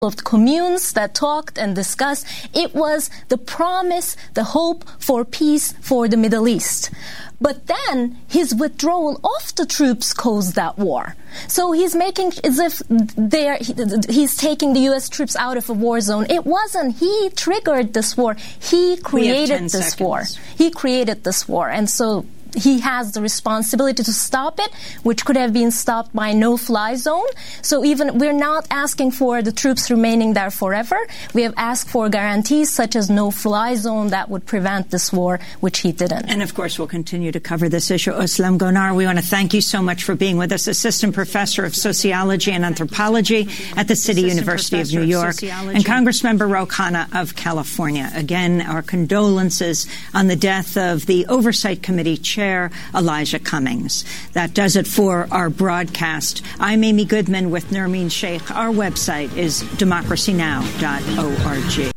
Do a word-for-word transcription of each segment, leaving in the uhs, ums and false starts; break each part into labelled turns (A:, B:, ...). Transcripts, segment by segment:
A: of communes that talked and discussed. It was the promise, the hope for peace for the Middle East. But then his withdrawal of the troops caused that war. So he's making as if they're, he's taking the U S troops out of a war zone. It wasn't. He triggered this war. He created this
B: seconds.
A: war. He created this war. And so he has the responsibility to stop it, which could have been stopped by no-fly zone. So even we're not asking for the troops remaining there forever. We have asked for guarantees such as no-fly zone that would prevent this war, which he didn't.
B: And of course, we'll continue to cover this issue. Özlem Gonar, we want to thank you so much for being with us, Assistant Professor of Sociology and Anthropology at the City Assistant University Professor of New York, of and Congressmember Ro Khanna of California. Again, our condolences on the death of the Oversight Committee Chair, Elijah Cummings. That does it for our broadcast. I'm Amy Goodman with Nermeen Sheikh. Our website is democracy now dot org.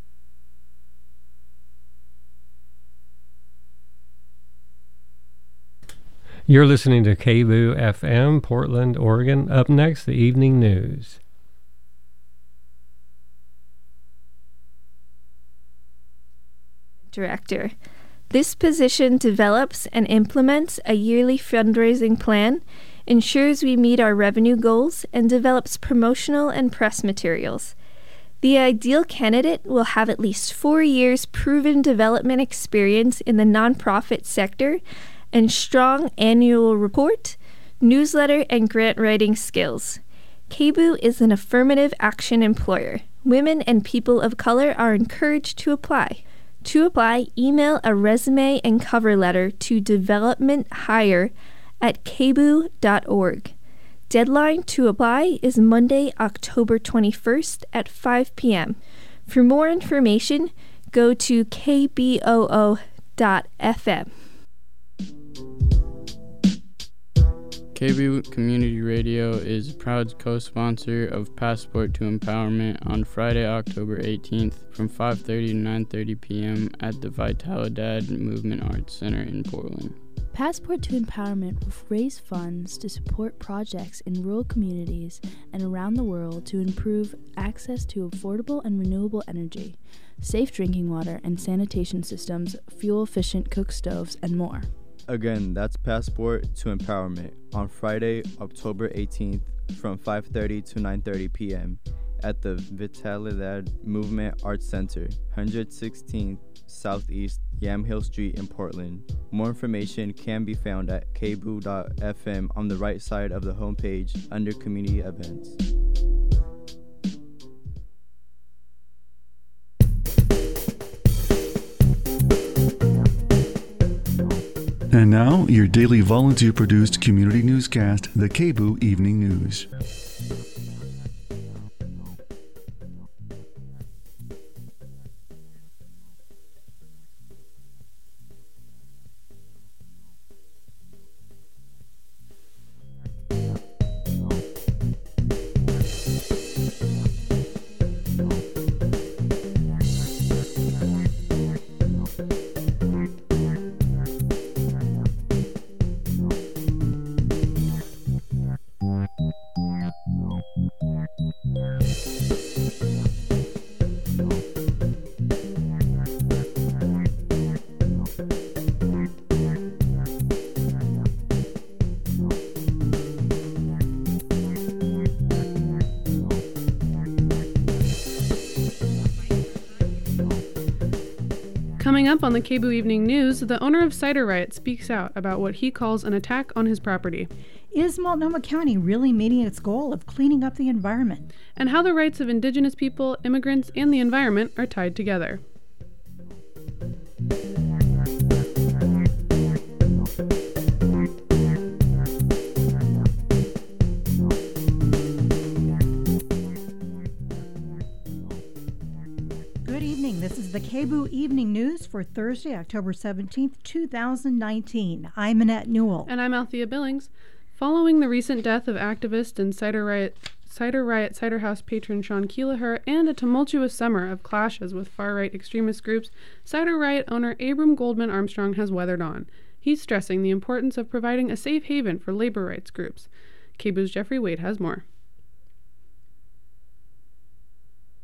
C: You're listening to K B O O F M, Portland, Oregon. Up next, the evening news.
D: Director. This position develops and implements a yearly fundraising plan, ensures we meet our revenue goals, and develops promotional and press materials. The ideal candidate will have at least four years proven development experience in the nonprofit sector and strong annual report, newsletter, and grant writing skills. K B O O is an affirmative action employer. Women and people of color are encouraged to apply. To apply, email a resume and cover letter to developmenthire at k b o o dot org. Deadline to apply is Monday, October twenty-first at five p.m. For more information, go to k b o o dot f m.
E: K B O O Community Radio is a proud co-sponsor of Passport to Empowerment on Friday, October eighteenth from five thirty to nine thirty p.m. at the Vitalidad Movement Arts Center in Portland.
F: Passport to Empowerment will raise funds to support projects in rural communities and around the world to improve access to affordable and renewable energy, safe drinking water and sanitation systems, fuel-efficient cook stoves, and more.
G: Again, that's Passport to Empowerment on Friday, October eighteenth from five thirty to nine thirty p.m. at the Vitalidad Movement Arts Center, one sixteen Southeast Yamhill Street in Portland. More information can be found at k b o o dot f m on the right side of the homepage under Community Events.
H: And now, your daily volunteer-produced community newscast, the K B O O Evening News.
I: Coming up on the K B O O Evening News, the owner of Cider Riot speaks out about what he calls an attack on his property.
J: Is Multnomah County really meeting its goal of cleaning up the environment?
I: And how the rights of Indigenous people, immigrants, and the environment are tied together.
J: This is the K B O O Evening News for Thursday, October seventeenth, two thousand nineteen. I'm Annette Newell.
I: And I'm Althea Billings. Following the recent death of activist and Cider Riot, Cider Riot Cider House patron Sean Keelaher and a tumultuous summer of clashes with far-right extremist groups, Cider Riot owner Abram Goldman Armstrong has weathered on. He's stressing the importance of providing a safe haven for labor rights groups. K B O O's Jeffrey Wade has more.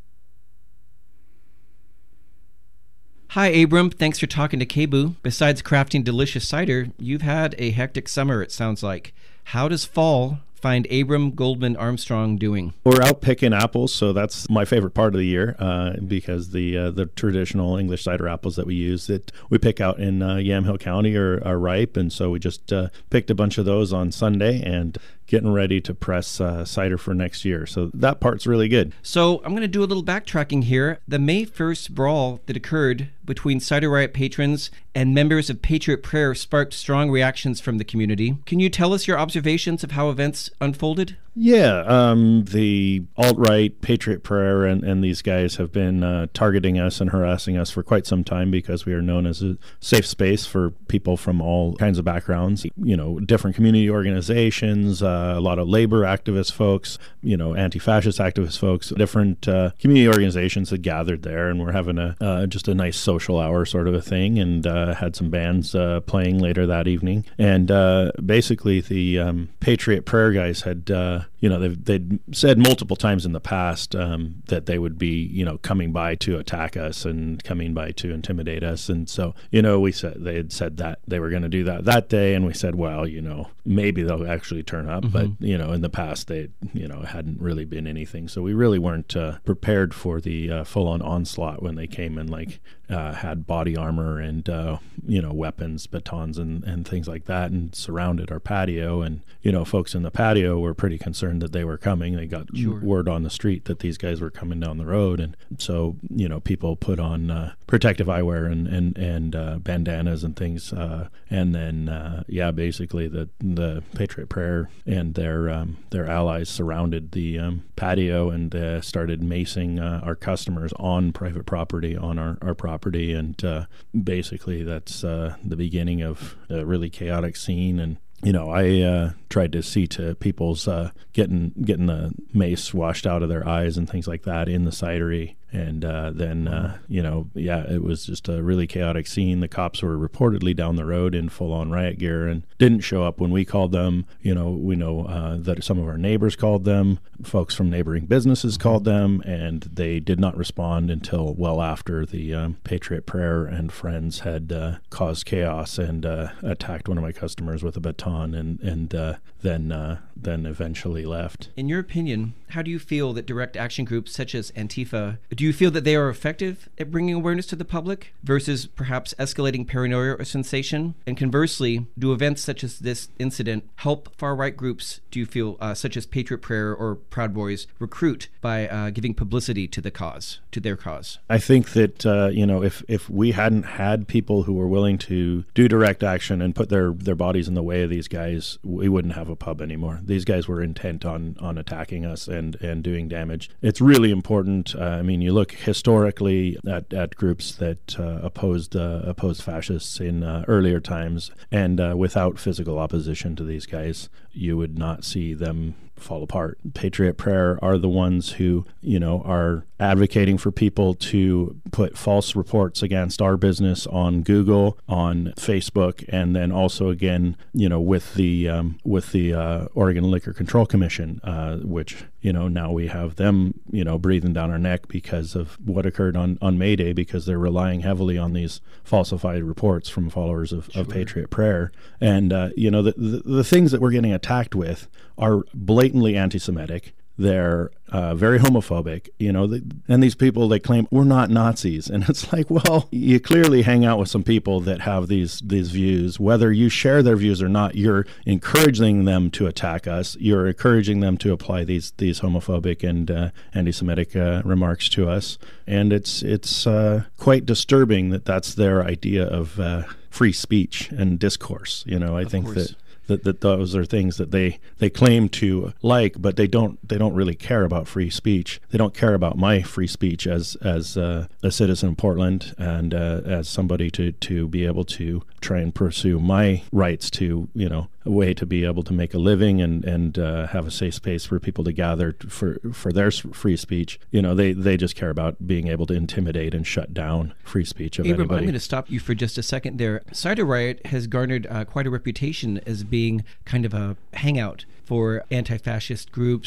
K: Hi, Abram. Thanks for talking to K B U. Besides crafting delicious cider, you've had a hectic summer, it sounds like. How does fall find Abram Goldman Armstrong doing?
L: We're out picking apples, so that's my favorite part of the year uh, because the uh, the traditional English cider apples that we use that we pick out in uh, Yamhill County are, are ripe, and so we just uh, picked a bunch of those on Sunday and getting ready to press uh, cider for next year. So that part's really good.
K: So I'm going to do a little backtracking here. The May first brawl that occurred between Cider Riot patrons and members of Patriot Prayer sparked strong reactions from the community. Can you tell us your observations of how events unfolded?
L: Yeah, um, the alt-right, Patriot Prayer, and, and these guys have been uh, targeting us and harassing us for quite some time because we are known as a safe space for people from all kinds of backgrounds, you know, different community organizations, uh, a lot of labor activist folks, you know, anti-fascist activist folks, different uh, community organizations had gathered there, and we're having a uh, just a nice social hour sort of a thing, and uh, had some bands uh, playing later that evening. And uh, basically the um, Patriot Prayer guys had... Uh, You know, they've, they'd said multiple times in the past um, that they would be, you know, coming by to attack us and coming by to intimidate us. And so, you know, we said they had said that they were going to do that that day. And we said, well, you know, maybe they'll actually turn up. Mm-hmm. But, you know, in the past, they, you know, hadn't really been anything. So we really weren't uh, prepared for the uh, full-on onslaught when they came and, like, uh, had body armor and, uh, you know, weapons, batons and, and things like that and surrounded our patio. And, you know, folks in the patio were pretty concerned that they were coming. They got sure. word on the street that these guys were coming down the road. And so, you know, people put on uh, protective eyewear and, and, and uh, bandanas and things. Uh, and then, uh, yeah, basically the the Patriot Prayer and their um, their allies surrounded the um, patio and uh, started macing uh, our customers on private property, on our, our property. And uh, basically that's uh, the beginning of a really chaotic scene. And you know, I uh, tried to see to people's uh, getting getting the mace washed out of their eyes and things like that in the cidery. And uh, then, uh, you know, yeah, it was just a really chaotic scene. The cops were reportedly down the road in full-on riot gear and didn't show up when we called them. You know, we know uh, that some of our neighbors called them. Folks from neighboring businesses called them, and they did not respond until well after the um, Patriot Prayer and friends had uh, caused chaos and uh, attacked one of my customers with a baton and, and uh, then, uh, then eventually left.
K: In your opinion, how do you feel that direct action groups such as Antifa, do you feel that they are effective at bringing awareness to the public versus perhaps escalating paranoia or sensation? And conversely, do events such as this incident help far-right groups, do you feel, uh, such as Patriot Prayer or Proud Boys, recruit by uh, giving publicity to the cause, to their cause?
L: I think that, uh, you know, if, if we hadn't had people who were willing to do direct action and put their, their bodies in the way of these guys, we wouldn't have a pub anymore. These guys were intent on, on attacking us and, and doing damage. It's really important. Uh, I mean, you look historically at, at groups that uh, opposed uh, opposed fascists in uh, earlier times, and uh, without physical opposition to these guys, you would not see them fall apart. Patriot Prayer are the ones who, you know, are advocating for people to put false reports against our business on Google, on Facebook, and then also again, you know, with the um, with the uh, Oregon Liquor Control Commission, uh, which, you know, now we have them, you know, breathing down our neck because of what occurred on, on May Day, because they're relying heavily on these falsified reports from followers of, sure. of Patriot Prayer. And, uh, you know, the, the the things that we're getting attacked with are blatantly anti-Semitic. They're uh, very homophobic, you know, the, and these people, they claim we're not Nazis. And it's like, well, you clearly hang out with some people that have these these views. Whether you share their views or not, you're encouraging them to attack us. You're encouraging them to apply these these homophobic and uh, anti-Semitic uh, remarks to us. And it's, it's uh, quite disturbing that that's their idea of uh, free speech and discourse. You know, I of think course. that... That, that those are things that they, they claim to like, but they don't they don't really care about free speech. They don't care about my free speech as as uh, a citizen of Portland and uh, as somebody to, to be able to try and pursue my rights to, you know, a way to be able to make a living and and uh, have a safe space for people to gather for for their free speech. You know, they, they just care about being able to intimidate and shut down free speech of
K: Abram,
L: anybody.
K: I'm going to stop you for just a second there. Cider Riot has garnered uh, quite a reputation as being kind of a hangout for anti-fascist groups,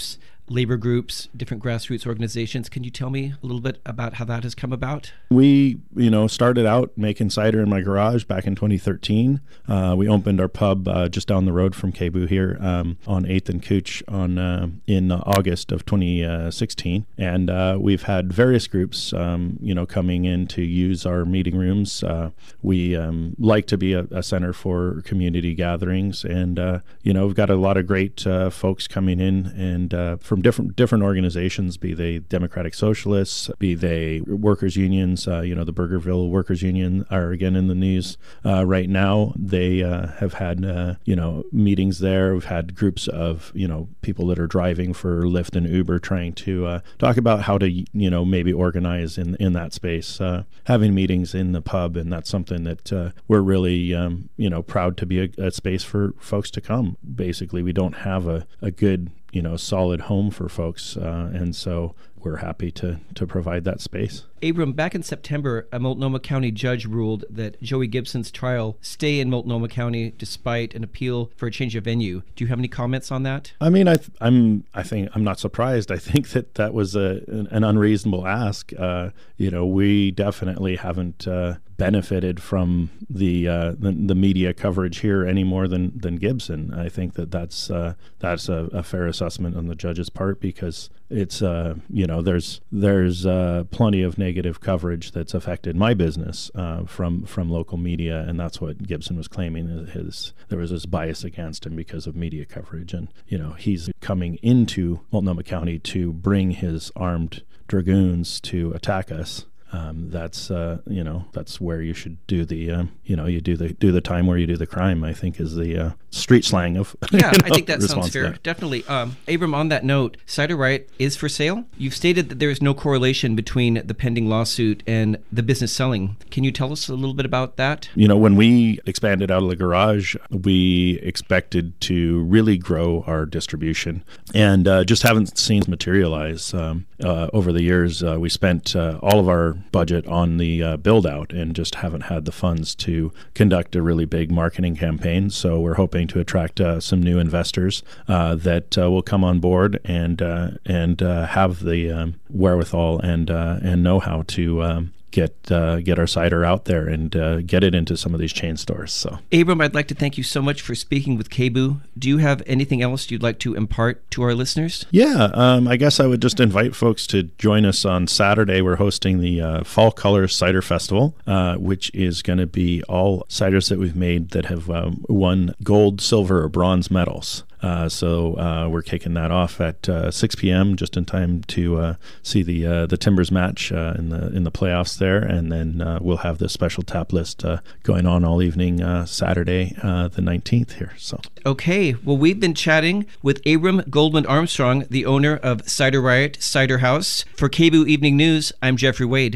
K: labor groups, different grassroots organizations. Can you tell me a little bit about how that has come about?
L: We, you know, started out making cider in my garage back in twenty thirteen. Uh, we opened our pub uh, just down the road from KBOO here um, on eighth and Cooch on uh, in August of twenty sixteen, and uh, we've had various groups, um, you know, coming in to use our meeting rooms. Uh, we um, like to be a, a center for community gatherings, and uh, you know, we've got a lot of great uh, folks coming in and uh, from different different organizations, be they Democratic Socialists, be they workers unions. Uh, you know, the Burgerville Workers Union are again in the news uh, right now. They uh, have had uh, you know meetings there. We've had groups of you know people that are driving for Lyft and Uber, trying to uh, talk about how to you know maybe organize in in that space, uh, having meetings in the pub, and that's something that uh, we're really um, you know proud to be a, a space for folks to come. Basically, we don't have a, a good you know, solid home for folks. Uh, and so we're happy to to provide that space.
K: Abram, back in September, a Multnomah County judge ruled that Joey Gibson's trial stay in Multnomah County despite an appeal for a change of venue. Do you have any comments on that?
L: I mean, I th- I'm I think I'm not surprised. I think that that was a an, an unreasonable ask. Uh, you know, we definitely haven't uh, benefited from the, uh, the the media coverage here any more than than Gibson. I think that that's uh, that's a, a fair assessment on the judge's part, because it's uh, you know there's there's uh, plenty of negative coverage that's affected my business uh, from from local media, and that's what Gibson was claiming. His there was this bias against him because of media coverage, and you know he's coming into Multnomah County to bring his armed dragoons to attack us. Um, that's uh, you know that's where you should do the uh, you know you do the do the time where you do the crime, I think, is the uh, street slang of
K: yeah
L: you know,
K: I think that sounds fair.
L: That.
K: Definitely. um, Abram, on that note, Cider Riot is for sale. You've stated that there is no correlation between the pending lawsuit and the business selling. Can you tell us a little bit about that?
L: You know, when we expanded out of the garage, we expected to really grow our distribution, and uh, just haven't seen it materialize. Um, uh, over the years, uh, we spent uh, all of our budget on the uh, build out and just haven't had the funds to conduct a really big marketing campaign. So we're hoping to attract uh, some new investors uh, that uh, will come on board and uh, and uh, have the um, wherewithal and uh, and know-how to um, get uh, get our cider out there and uh, get it into some of these chain stores. So,
K: Abram, I'd like to thank you so much for speaking with KBOO. Do you have anything else you'd like to impart to our listeners?
L: Yeah, um, I guess I would just invite folks to join us on Saturday. We're hosting the uh, Fall Colors Cider Festival, uh, which is going to be all ciders that we've made that have um, won gold, silver, or bronze medals. Uh, so uh, we're kicking that off at uh, six p.m. just in time to uh, see the uh, the Timbers match uh, in the in the playoffs there, and then uh, we'll have the special tap list uh, going on all evening uh, Saturday uh, the nineteenth here. So
K: okay, well, we've been chatting with Abram Goldman Armstrong, the owner of Cider Riot Cider House. For KBOO Evening News, I'm Jeffrey Wade.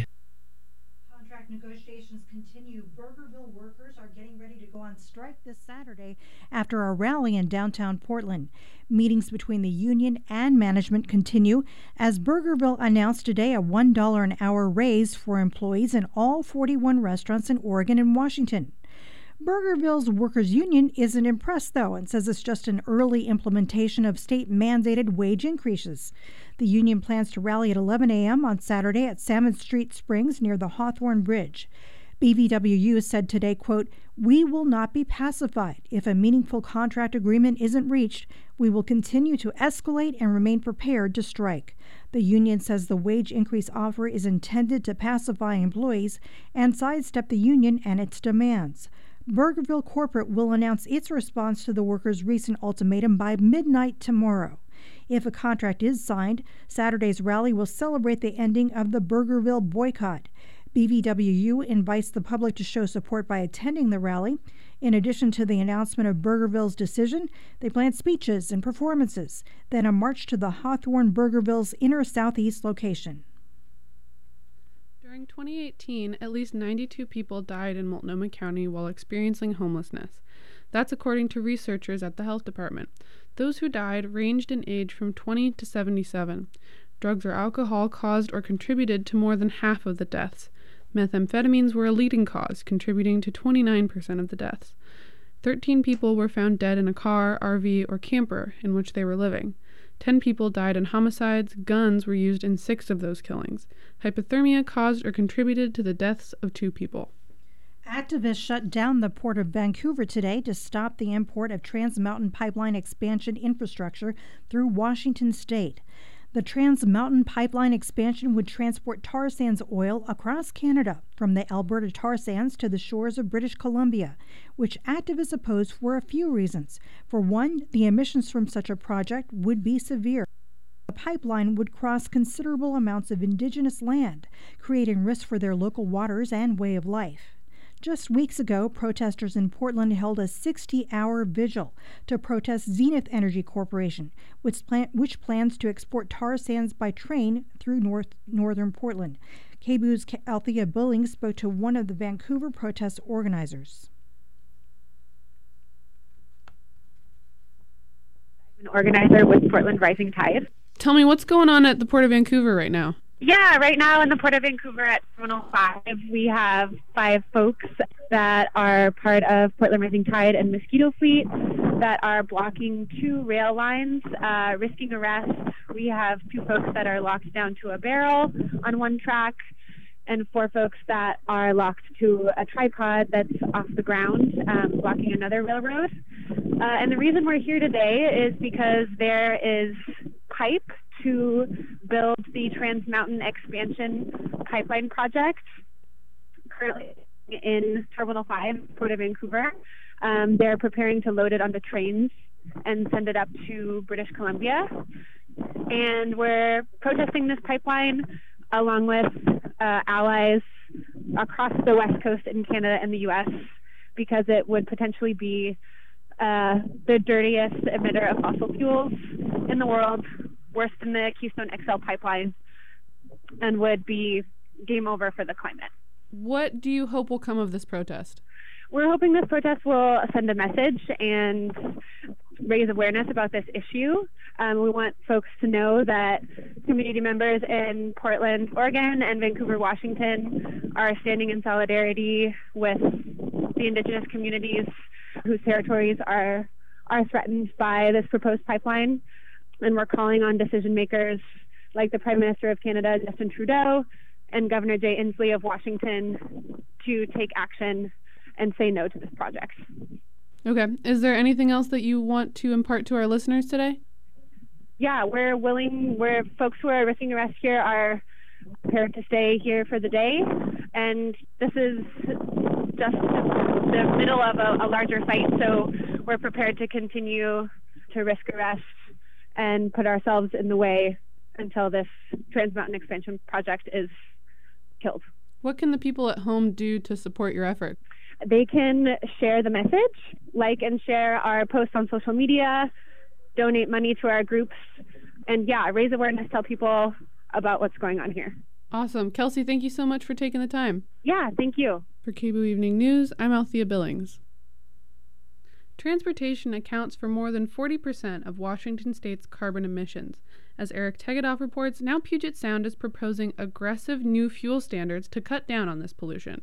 J: Negotiations continue. Burgerville workers are getting ready to go on strike this Saturday after a rally in downtown Portland. Meetings between the union and management continue as Burgerville announced today a one dollar an hour raise for employees in all forty-one restaurants in Oregon and Washington. Burgerville's workers union isn't impressed, though, and says it's just an early implementation of state-mandated wage increases. The union plans to rally at eleven a.m. on Saturday at Salmon Street Springs near the Hawthorne Bridge. B V W U said today, quote, "We will not be pacified. If a meaningful contract agreement isn't reached, we will continue to escalate and remain prepared to strike." The union says the wage increase offer is intended to pacify employees and sidestep the union and its demands. Burgerville Corporate will announce its response to the workers' recent ultimatum by midnight tomorrow. If a contract is signed, Saturday's rally will celebrate the ending of the Burgerville boycott. B V W U invites the public to show support by attending the rally. In addition to the announcement of Burgerville's decision, they plan speeches and performances, then a march to the Hawthorne Burgerville's inner southeast location.
I: During twenty eighteen, at least ninety-two people died in Multnomah County while experiencing homelessness. That's according to researchers at the health department. Those who died ranged in age from twenty to seventy-seven. Drugs or alcohol caused or contributed to more than half of the deaths. Methamphetamines were a leading cause, contributing to twenty-nine percent of the deaths. Thirteen people were found dead in a car, R V, or camper in which they were living. Ten people died in homicides. Guns were used in six of those killings. Hypothermia caused or contributed to the deaths of two people.
J: Activists shut down the Port of Vancouver today to stop the import of Trans Mountain Pipeline expansion infrastructure through Washington state. The Trans Mountain Pipeline expansion would transport tar sands oil across Canada from the Alberta tar sands to the shores of British Columbia, which activists oppose for a few reasons. For one, the emissions from such a project would be severe. The pipeline would cross considerable amounts of Indigenous land, creating risk for their local waters and way of life. Just weeks ago, protesters in Portland held a sixty-hour vigil to protest Zenith Energy Corporation, which, plan- which plans to export tar sands by train through north northern Portland. K B U's Althea Billings spoke to one of the Vancouver protest organizers.
M: I'm an organizer with Portland Rising Tide.
I: Tell me, what's going on at the Port of Vancouver right now?
M: Yeah, right now in the Port of Vancouver at Terminal five, we have five folks that are part of Portland Rising Tide and Mosquito Fleet that are blocking two rail lines, uh, risking arrest. We have two folks that are locked down to a barrel on one track, and four folks that are locked to a tripod that's off the ground, um, blocking another railroad. Uh, and the reason we're here today is because there is pipe to build the Trans Mountain Expansion Pipeline project currently in Terminal five, Port of Vancouver. Um, they're preparing to load it onto trains and send it up to British Columbia. And we're protesting this pipeline along with uh, allies across the West Coast in Canada and the U S because it would potentially be uh, the dirtiest emitter of fossil fuels in the world, worse than the Keystone X L pipeline, and would be game over for the climate.
I: What do you hope will come of this protest?
M: We're hoping this protest will send a message and raise awareness about this issue. Um, we want folks to know that community members in Portland, Oregon, and Vancouver, Washington are standing in solidarity with the Indigenous communities whose territories are are threatened by this proposed pipeline. And we're calling on decision makers like the Prime Minister of Canada, Justin Trudeau, and Governor Jay Inslee of Washington to take action and say no to this project.
I: Okay. Is there anything else that you want to impart to our listeners today?
M: Yeah, we're willing, we're folks who are risking arrest here are prepared to stay here for the day. And this is just the middle of a, a larger fight, so we're prepared to continue to risk arrest and put ourselves in the way until this Trans Mountain Expansion project is killed.
I: What can the people at home do to support your effort?
M: They can share the message, like and share our posts on social media, donate money to our groups, and yeah, raise awareness, tell people about what's going on here.
I: Awesome. Kelsey, thank you so much for taking the time.
M: Yeah, thank you.
I: For K B U Evening News, I'm Althea Billings. Transportation accounts for more than forty percent of Washington state's carbon emissions. As Eric Tegedoff reports, now Puget Sound is proposing aggressive new fuel standards to cut down on this pollution.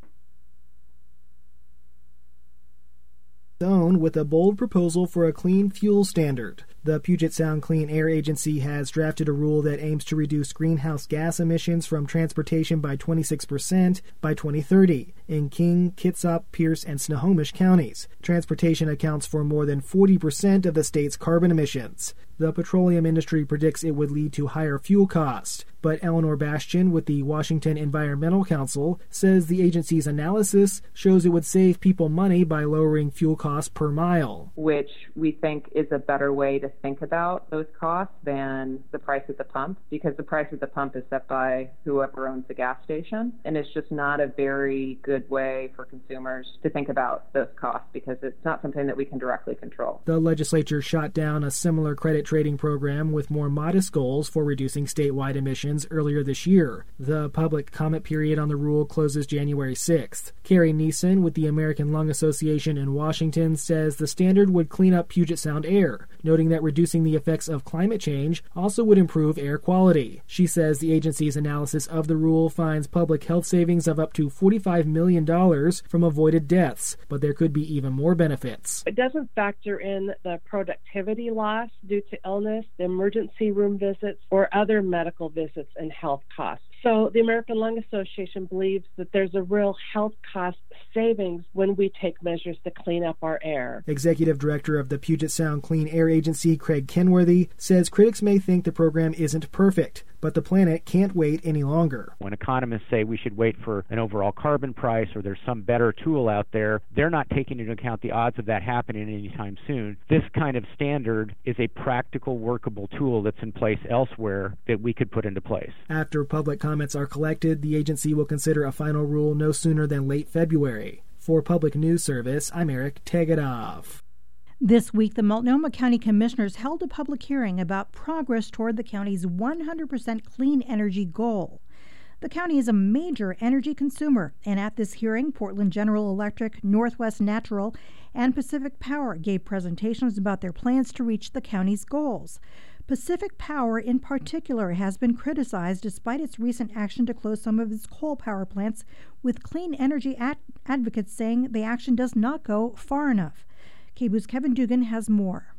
N: Zone with a bold proposal for a clean fuel standard. The Puget Sound Clean Air Agency has drafted a rule that aims to reduce greenhouse gas emissions from transportation by twenty-six percent by twenty thirty in King, Kitsap, Pierce, and Snohomish counties. Transportation accounts for more than forty percent of the state's carbon emissions. The petroleum industry predicts it would lead to higher fuel costs, but Eleanor Bastian with the Washington Environmental Council says the agency's analysis shows it would save people money by lowering fuel costs per mile.
O: Which we think is a better way to think about those costs than the price at the pump, because the price at the pump is set by whoever owns the gas station, and it's just not a very good way for consumers to think about those costs because it's not something that we can directly control.
N: The legislature shot down a similar credit trading program with more modest goals for reducing statewide emissions earlier this year. The public comment period on the rule closes January sixth. Carrie Neeson with the American Lung Association in Washington says the standard would clean up Puget Sound air, noting that reducing the effects of climate change also would improve air quality. She says the agency's analysis of the rule finds public health savings of up to forty-five million dollars from avoided deaths, but there could be even more benefits.
P: It doesn't factor in the productivity loss due to illness, the emergency room visits, or other medical visits and health costs. So the American Lung Association believes that there's a real health cost savings when we take measures to clean up our air.
N: Executive Director of the Puget Sound Clean Air Agency, Craig Kenworthy, says critics may think the program isn't perfect, but the planet can't wait any longer.
Q: When economists say we should wait for an overall carbon price or there's some better tool out there, they're not taking into account the odds of that happening anytime soon. This kind of standard is a practical, workable tool that's in place elsewhere that we could put into place.
N: After public comments are collected, the agency will consider a final rule no sooner than late February. For Public News Service, I'm Eric Tegetov.
J: This week, the Multnomah County Commissioners held a public hearing about progress toward the county's one hundred percent clean energy goal. The county is a major energy consumer, and at this hearing, Portland General Electric, Northwest Natural, and Pacific Power gave presentations about their plans to reach the county's goals. Pacific Power, in particular, has been criticized despite its recent action to close some of its coal power plants, with clean energy ad- advocates saying the action does not go far enough. K B O O's Kevin Dugan has more.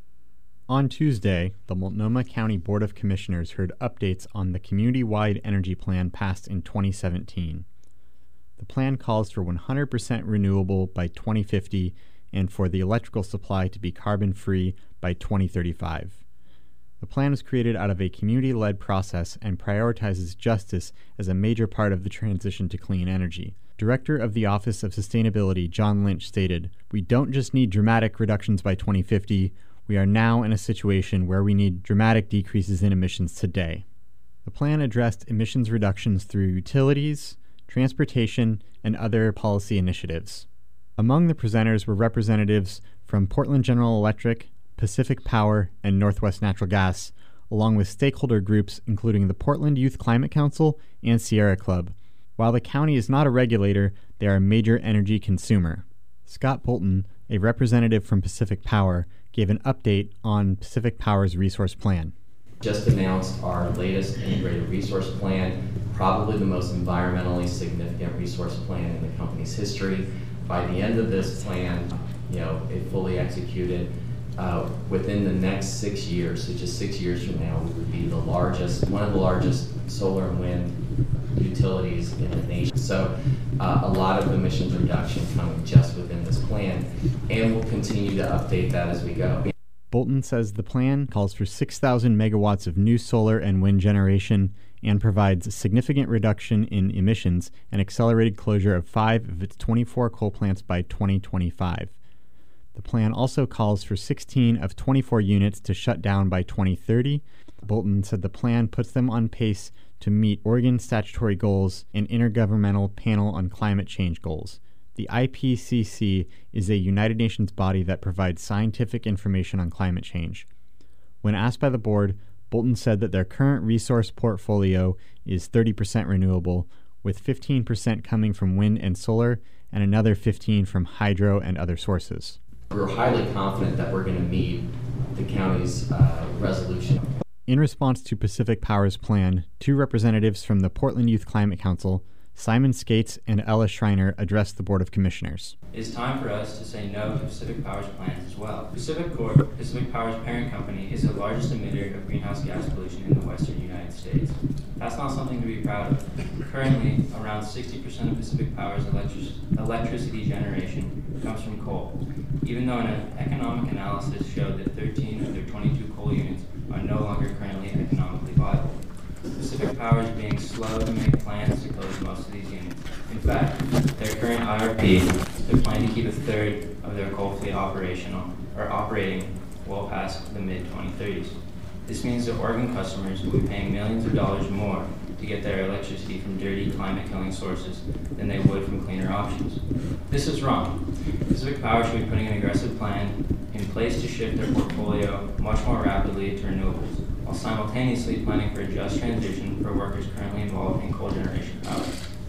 R: On Tuesday, the Multnomah County Board of Commissioners heard updates on the community-wide energy plan passed in twenty seventeen. The plan calls for one hundred percent renewable by twenty fifty and for the electrical supply to be carbon-free by twenty thirty-five. The plan was created out of a community-led process and prioritizes justice as a major part of the transition to clean energy. Director of the Office of Sustainability, John Lynch, stated, "We don't just need dramatic reductions by twenty fifty, we are now in a situation where we need dramatic decreases in emissions today." The plan addressed emissions reductions through utilities, transportation, and other policy initiatives. Among the presenters were representatives from Portland General Electric, Pacific Power, and Northwest Natural Gas, along with stakeholder groups including the Portland Youth Climate Council and Sierra Club. While the county is not a regulator, they are a major energy consumer. Scott Bolton, a representative from Pacific Power, gave an update on Pacific Power's resource plan.
S: Just announced our latest integrated resource plan, probably the most environmentally significant resource plan in the company's history. By the end of this plan, you know, if fully executed, uh, within the next six years, so just six years from now, we would be the largest, one of the largest solar and wind utilities in the nation. So uh, a lot of emissions reduction coming just within this plan, and we'll continue to update that as we go.
R: Bolton says the plan calls for six thousand megawatts of new solar and wind generation and provides a significant reduction in emissions and accelerated closure of five of its twenty-four coal plants by twenty twenty-five. The plan also calls for sixteen of twenty-four units to shut down by twenty thirty. Bolton said the plan puts them on pace to meet Oregon statutory goals and Intergovernmental Panel on Climate Change goals. The I P C C is a United Nations body that provides scientific information on climate change. When asked by the board, Bolton said that their current resource portfolio is thirty percent renewable, with fifteen percent coming from wind and solar and another fifteen percent from hydro and other sources.
S: We're highly confident that we're going to meet the county's uh, resolution.
R: In response to Pacific Power's plan, two representatives from the Portland Youth Climate Council, Simon Skates and Ella Schreiner, addressed the Board of Commissioners.
T: It is time for us to say no to Pacific Power's plans as well. Pacific Corp, Pacific Power's parent company, is the largest emitter of greenhouse gas pollution in the western United States. That's not something to be proud of. Currently, around sixty percent of Pacific Power's electric- electricity generation comes from coal, even though an economic analysis showed that thirteen of their twenty-two coal units are no longer currently economically viable. Pacific Power is being slow to make plans to close most of these units. In fact, their current I R P, they're planning to keep a third of their coal fleet operational or operating well past the mid twenty thirties. This means that Oregon customers will be paying millions of dollars more to get their electricity from dirty, climate-killing sources than they would from cleaner options. This is wrong. Pacific Power should be putting an aggressive plan in place to shift their portfolio much more rapidly to renewables, while simultaneously planning for a just transition for workers currently involved in coal generation power.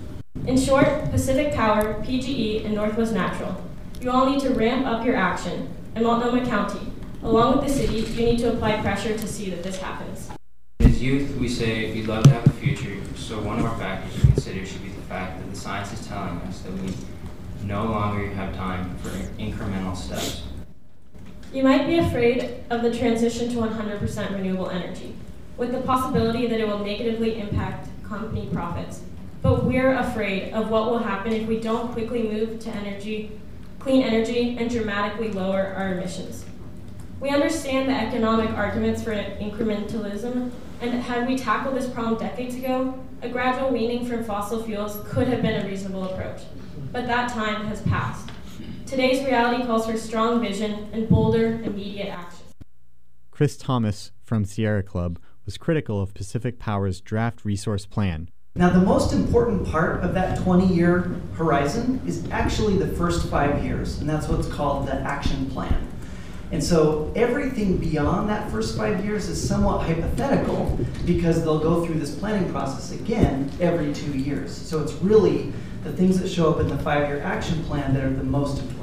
U: In short, Pacific Power, P G E, and Northwest Natural, you all need to ramp up your action. In Multnomah County, along with the city, you need to apply pressure to see that this happens.
T: As youth, we say we'd love to have a future, so one of our factors to consider should be the fact that the science is telling us that we no longer have time for incremental steps.
U: You might be afraid of the transition to one hundred percent renewable energy, with the possibility that it will negatively impact company profits. But we're afraid of what will happen if we don't quickly move to energy, clean energy and dramatically lower our emissions. We understand the economic arguments for incrementalism, and had we tackled this problem decades ago, a gradual weaning from fossil fuels could have been a reasonable approach. But that time has passed. Today's reality calls for strong vision and bolder, immediate action.
R: Chris Thomas from Sierra Club was critical of Pacific Power's draft resource plan.
A: Now, the most important part of that twenty-year horizon is actually the first five years, and that's what's called the action plan. And so everything beyond that first five years is somewhat hypothetical because they'll go through this planning process again every two years. So it's really the things that show up in the five-year action plan that are the most important.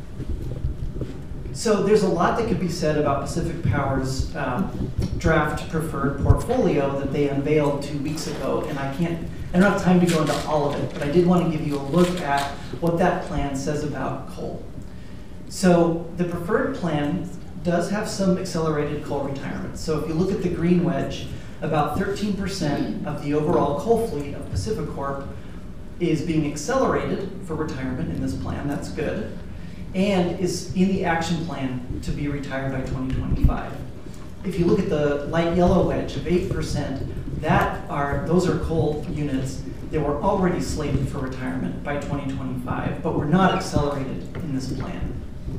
A: So there's a lot that could be said about Pacific Power's um, draft preferred portfolio that they unveiled two weeks ago, and I can't, I don't have time to go into all of it, but I did want to give you a look at what that plan says about coal. So the preferred plan does have some accelerated coal retirement. So if you look at the green wedge, about thirteen percent of the overall coal fleet of PacifiCorp is being accelerated for retirement in this plan. That's good. And is in the action plan to be retired by twenty twenty-five. If you look at the light yellow wedge of eight percent, that are, those are coal units that were already slated for retirement by twenty twenty-five, but were not accelerated in this plan.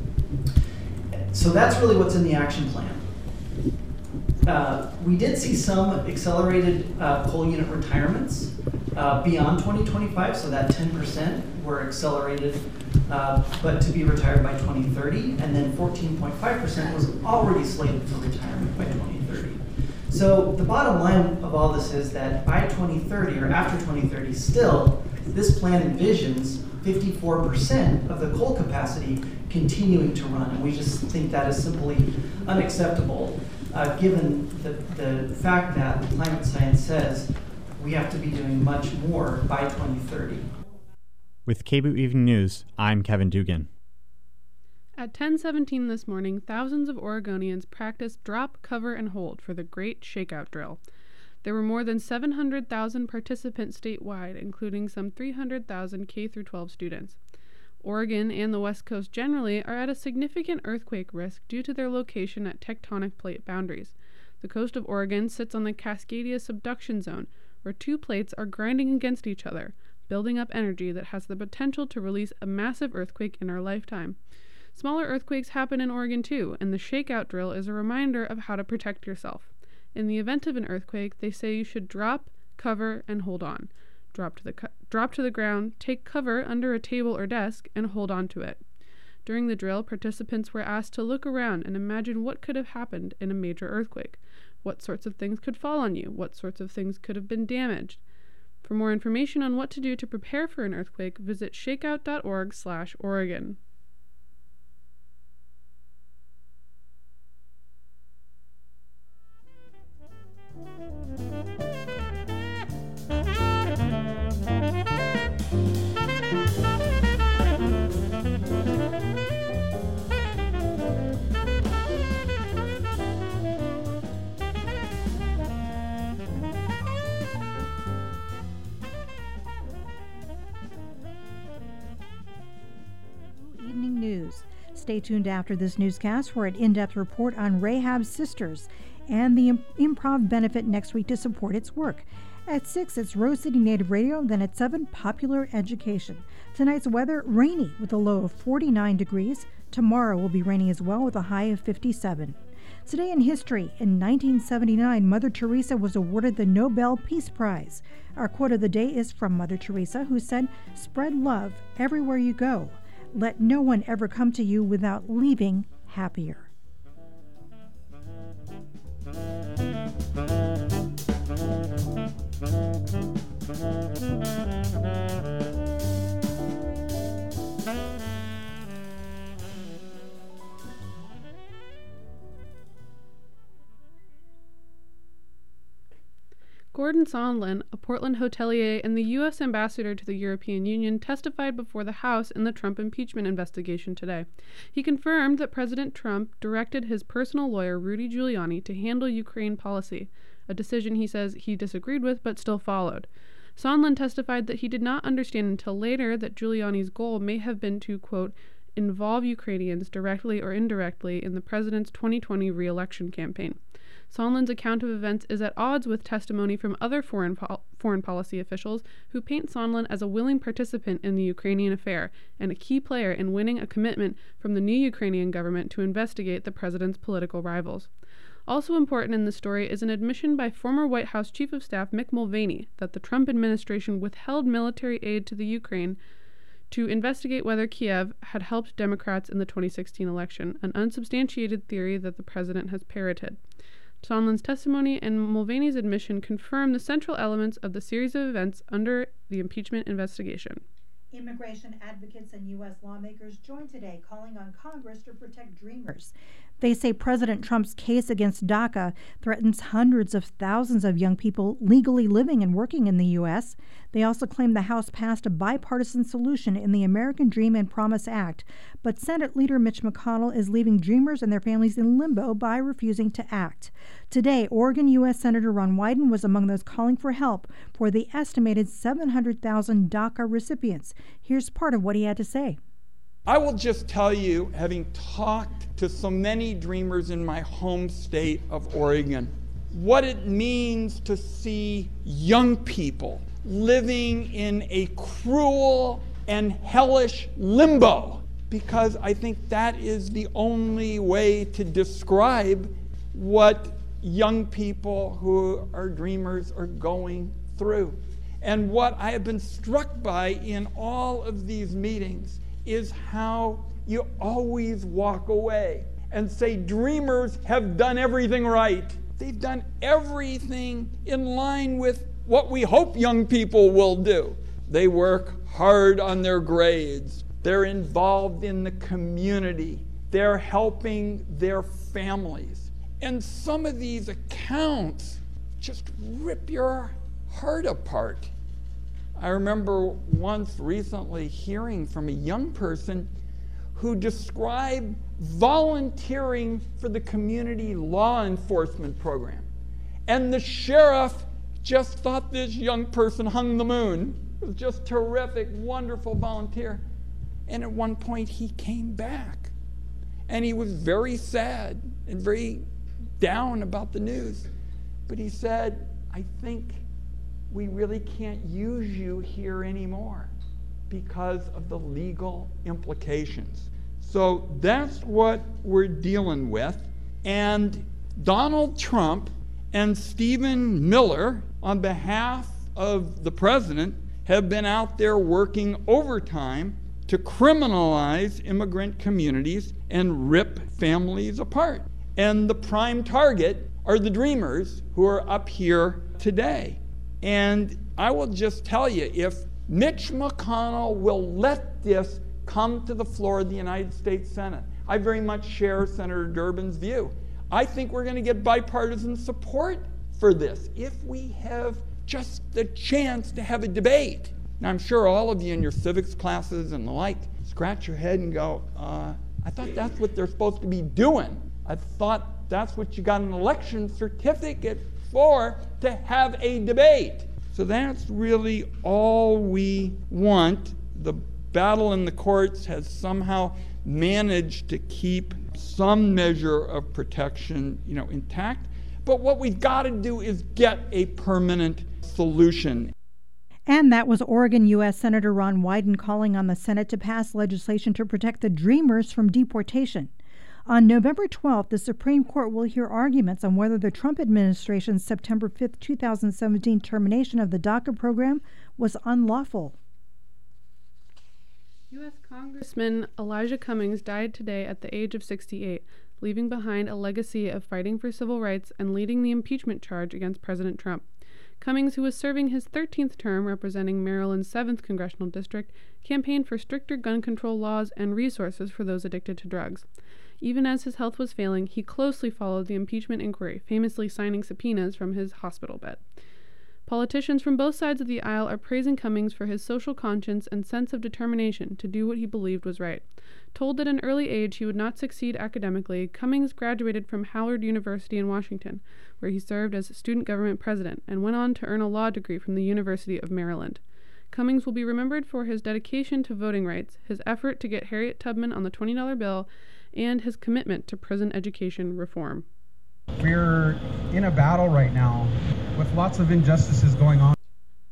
A: So that's really what's in the action plan. Uh, we did see some accelerated uh, coal unit retirements uh, beyond twenty twenty-five, so that ten percent were accelerated, uh, but to be retired by twenty thirty, and then fourteen point five percent was already slated for retirement by twenty thirty. So the bottom line of all this is that by twenty thirty, or after twenty thirty still, this plan envisions fifty-four percent of the coal capacity continuing to run, and we just think that is simply unacceptable, uh, given the, the fact that climate science says we have to be doing much more by twenty thirty.
R: With K B O Evening News, I'm Kevin Dugan.
I: At ten seventeen this morning, thousands of Oregonians practiced drop, cover, and hold for the Great Shakeout Drill. There were more than seven hundred thousand participants statewide, including some three hundred thousand K through twelve students. Oregon and the West Coast generally are at a significant earthquake risk due to their location at tectonic plate boundaries. The coast of Oregon sits on the Cascadia subduction zone, where two plates are grinding against each other, building up energy that has the potential to release a massive earthquake in our lifetime. Smaller earthquakes happen in Oregon too, and the shakeout drill is a reminder of how to protect yourself. In the event of an earthquake, they say you should drop, cover, and hold on. Drop to the cu- drop to the ground, take cover under a table or desk, and hold on to it. During the drill, participants were asked to look around and imagine what could have happened in a major earthquake. What sorts of things could fall on you? What sorts of things could have been damaged? For more information on what to do to prepare for an earthquake, visit shakeout dot org slash Oregon.
J: Evening News. Stay tuned after this newscast for an in-depth report on Rahab's Sisters and the Improv benefit next week to support its work. At six, it's Rose City Native Radio, then at seven, Popular Education. Tonight's weather, rainy with a low of forty-nine degrees. Tomorrow will be rainy as well with a high of fifty-seven. Today in history, in nineteen seventy-nine, Mother Teresa was awarded the Nobel Peace Prize. Our quote of the day is from Mother Teresa, who said, "Spread love everywhere you go. Let no one ever come to you without leaving happier."
I: Gordon Gordon Sondland, a Portland hotelier and the U S ambassador to the European Union, testified before the House in the Trump impeachment investigation today. He confirmed that President Trump directed his personal lawyer, Rudy Giuliani, to handle Ukraine policy, a decision he says he disagreed with but still followed. Sondland testified that he did not understand until later that Giuliani's goal may have been to, quote, involve Ukrainians directly or indirectly in the president's twenty twenty re-election campaign. Sondland's account of events is at odds with testimony from other foreign pol- foreign policy officials who paint Sondland as a willing participant in the Ukrainian affair and a key player in winning a commitment from the new Ukrainian government to investigate the president's political rivals. Also important in the story is an admission by former White House Chief of Staff Mick Mulvaney that the Trump administration withheld military aid to the Ukraine to investigate whether Kiev had helped Democrats in the twenty sixteen election, an unsubstantiated theory that the president has parroted. Sondland's testimony and Mulvaney's admission confirm the central elements of the series of events under the impeachment investigation.
J: Immigration advocates and U S lawmakers joined today calling on Congress to protect dreamers. They say President Trump's case against DACA threatens hundreds of thousands of young people legally living and working in the U S. They also claim the House passed a bipartisan solution in the American Dream and Promise Act, but Senate Leader Mitch McConnell is leaving dreamers and their families in limbo by refusing to act. Today, Oregon U S Senator Ron Wyden was among those calling for help for the estimated seven hundred thousand DACA recipients. Here's part of what he had to say.
B: I will just tell you, having talked to so many dreamers in my home state of Oregon, what it means to see young people living in a cruel and hellish limbo, because I think that is the only way to describe what young people who are dreamers are going through. And what I have been struck by in all of these meetings is how you always walk away and say dreamers have done everything right. They've done everything in line with what we hope young people will do. They work hard on their grades. They're involved in the community. They're helping their families. And some of these accounts just rip your heart apart. I remember once recently hearing from a young person who described volunteering for the community law enforcement program. And the sheriff just thought this young person hung the moon. It was just terrific, wonderful volunteer. And at one point he came back. And he was very sad and very down about the news. But he said, I think we really can't use you here anymore because of the legal implications. So that's what we're dealing with. And Donald Trump and Stephen Miller, on behalf of the president, have been out there working overtime to criminalize immigrant communities and rip families apart. And the prime target are the dreamers who are up here today. And I will just tell you, if Mitch McConnell will let this come to the floor of the United States Senate, I very much share Senator Durbin's view. I think we're going to get bipartisan support for this if we have just the chance to have a debate. Now, I'm sure all of you in your civics classes and the like scratch your head and go, uh, I thought that's what they're supposed to be doing. I thought that's what you got an election certificate for, to have a debate. So that's really all we want. The battle in the courts has somehow managed to keep some measure of protection, you know, intact. But what we've got to do is get a permanent solution.
J: And that was Oregon U S Senator Ron Wyden calling on the Senate to pass legislation to protect the dreamers from deportation. On November twelfth, the Supreme Court will hear arguments on whether the Trump administration's September fifth, two thousand seventeen termination of the DACA program was unlawful.
I: U S Congressman Elijah Cummings died today at the age of sixty-eight, leaving behind a legacy of fighting for civil rights and leading the impeachment charge against President Trump. Cummings, who was serving his thirteenth term representing Maryland's seventh Congressional District, campaigned for stricter gun control laws and resources for those addicted to drugs. Even as his health was failing, he closely followed the impeachment inquiry, famously signing subpoenas from his hospital bed. Politicians from both sides of the aisle are praising Cummings for his social conscience and sense of determination to do what he believed was right. Told at an early age he would not succeed academically, Cummings graduated from Howard University in Washington, where he served as student government president, and went on to earn a law degree from the University of Maryland. Cummings will be remembered for his dedication to voting rights, his effort to get Harriet Tubman on the twenty dollar bill, and his commitment to prison education reform.
C: We're in a battle right now with lots of injustices going on.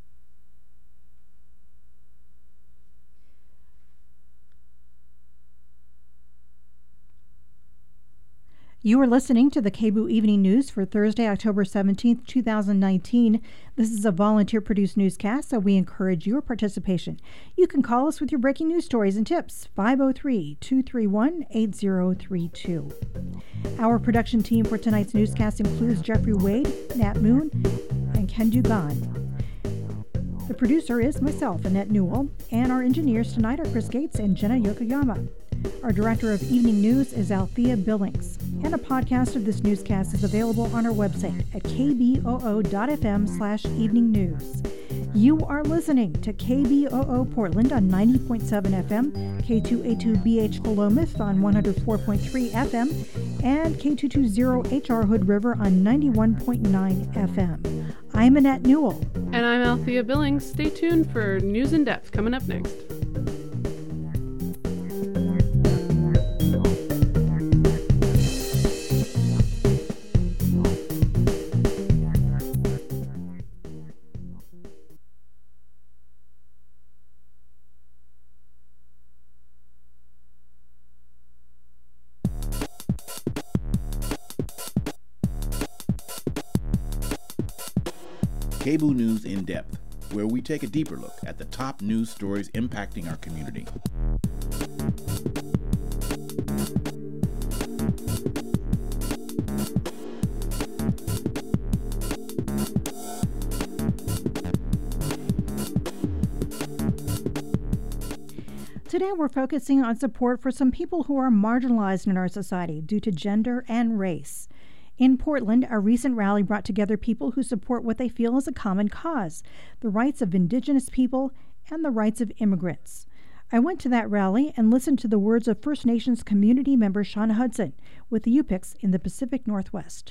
J: You are listening to the K B O O Evening News for Thursday, October seventeenth, two thousand nineteen. This is a volunteer-produced newscast, so we encourage your participation. You can call us with your breaking news stories and tips, five oh three, two three one, eight oh three two. Our production team for tonight's newscast includes Jeffrey Wade, Nat Moon, and Ken Dugan. The producer is myself, Annette Newell, and our engineers tonight are Chris Gates and Jenna Yokoyama. Our director of evening news is Althea Billings, and a podcast of this newscast is available on our website at k b o o dot f m slash evening news. You are listening to K B O O Portland on ninety point seven F M, K two eighty-two B H Philomath on one oh four point three F M, and K two twenty H R Hood River on ninety-one point nine F M. I'm Annette Newell.
I: And I'm Althea Billings. Stay tuned for News in Depth coming up next.
V: K B O O News in Depth, where we take a deeper look at the top news stories impacting our community.
J: Today we're focusing on support for some people who are marginalized in our society due to gender and race. In Portland, a recent rally brought together people who support what they feel is a common cause, the rights of Indigenous people and the rights of immigrants. I went to that rally and listened to the words of First Nations community member Sean Hudson with the Yup'ik in the Pacific Northwest.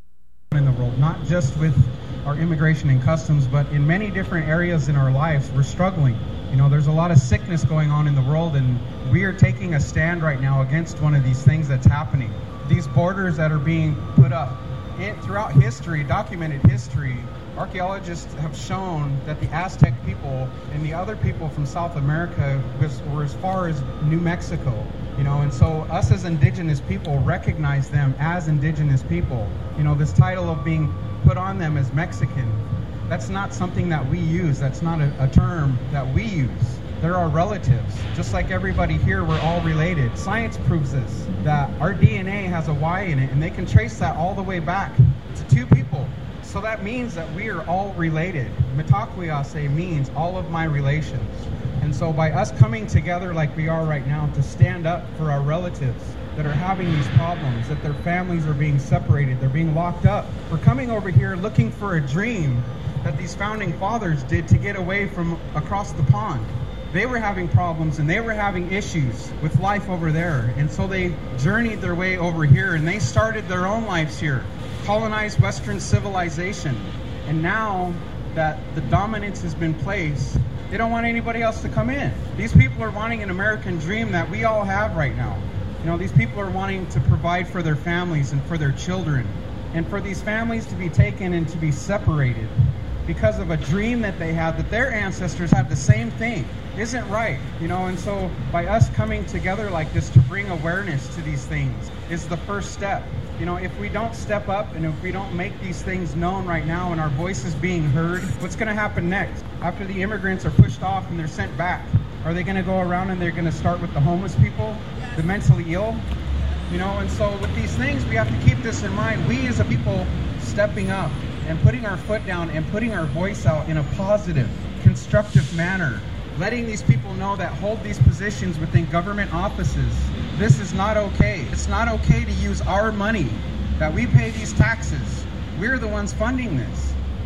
C: In the world, not just with our immigration and customs, but in many different areas in our lives, we're struggling. You know, there's a lot of sickness going on in the world, and we are taking a stand right now against one of these things that's happening. These borders that are being put up in, throughout history, documented history, archaeologists have shown that the Aztec people and the other people from South America was, were as far as New Mexico, you know, and so us as Indigenous people recognize them as Indigenous people. You know, this title of being put on them as Mexican, that's not something that we use. That's not a, a term that we use. They're our relatives. Just like everybody here, we're all related. Science proves this, that our D N A has a Y in it, and they can trace that all the way back to two people. So that means that we are all related. Mitakuye means all of my relations. And so by us coming together like we are right now to stand up for our relatives that are having these problems, that their families are being separated, they're being locked up, we're coming over here looking for a dream that these founding fathers did to get away from across the pond. They were having problems and they were having issues with life over there. And so they journeyed their way over here and they started their own lives here, colonized Western civilization. And now that the dominance has been placed, they don't want anybody else to come in. These people are wanting an American dream that we all have right now. You know, these people are wanting to provide for their families and for their children, and for these families to be taken and to be separated because of a dream that they had, that their ancestors had the same thing, isn't right, you know. And so by us coming together like this to bring awareness to these things is the first step. You know, if we don't step up and if we don't make these things known right now and our voices being heard, what's going to happen next? After the immigrants are pushed off and they're sent back, are they going to go around and they're going to start with the homeless people, the mentally ill? You know, and so with these things, we have to keep this in mind. We as a people stepping up and putting our foot down and putting our voice out in a positive, constructive manner, letting these people know that hold these positions within government offices. This is not okay. It's not okay to use our money, that we pay these taxes. We're the ones funding this.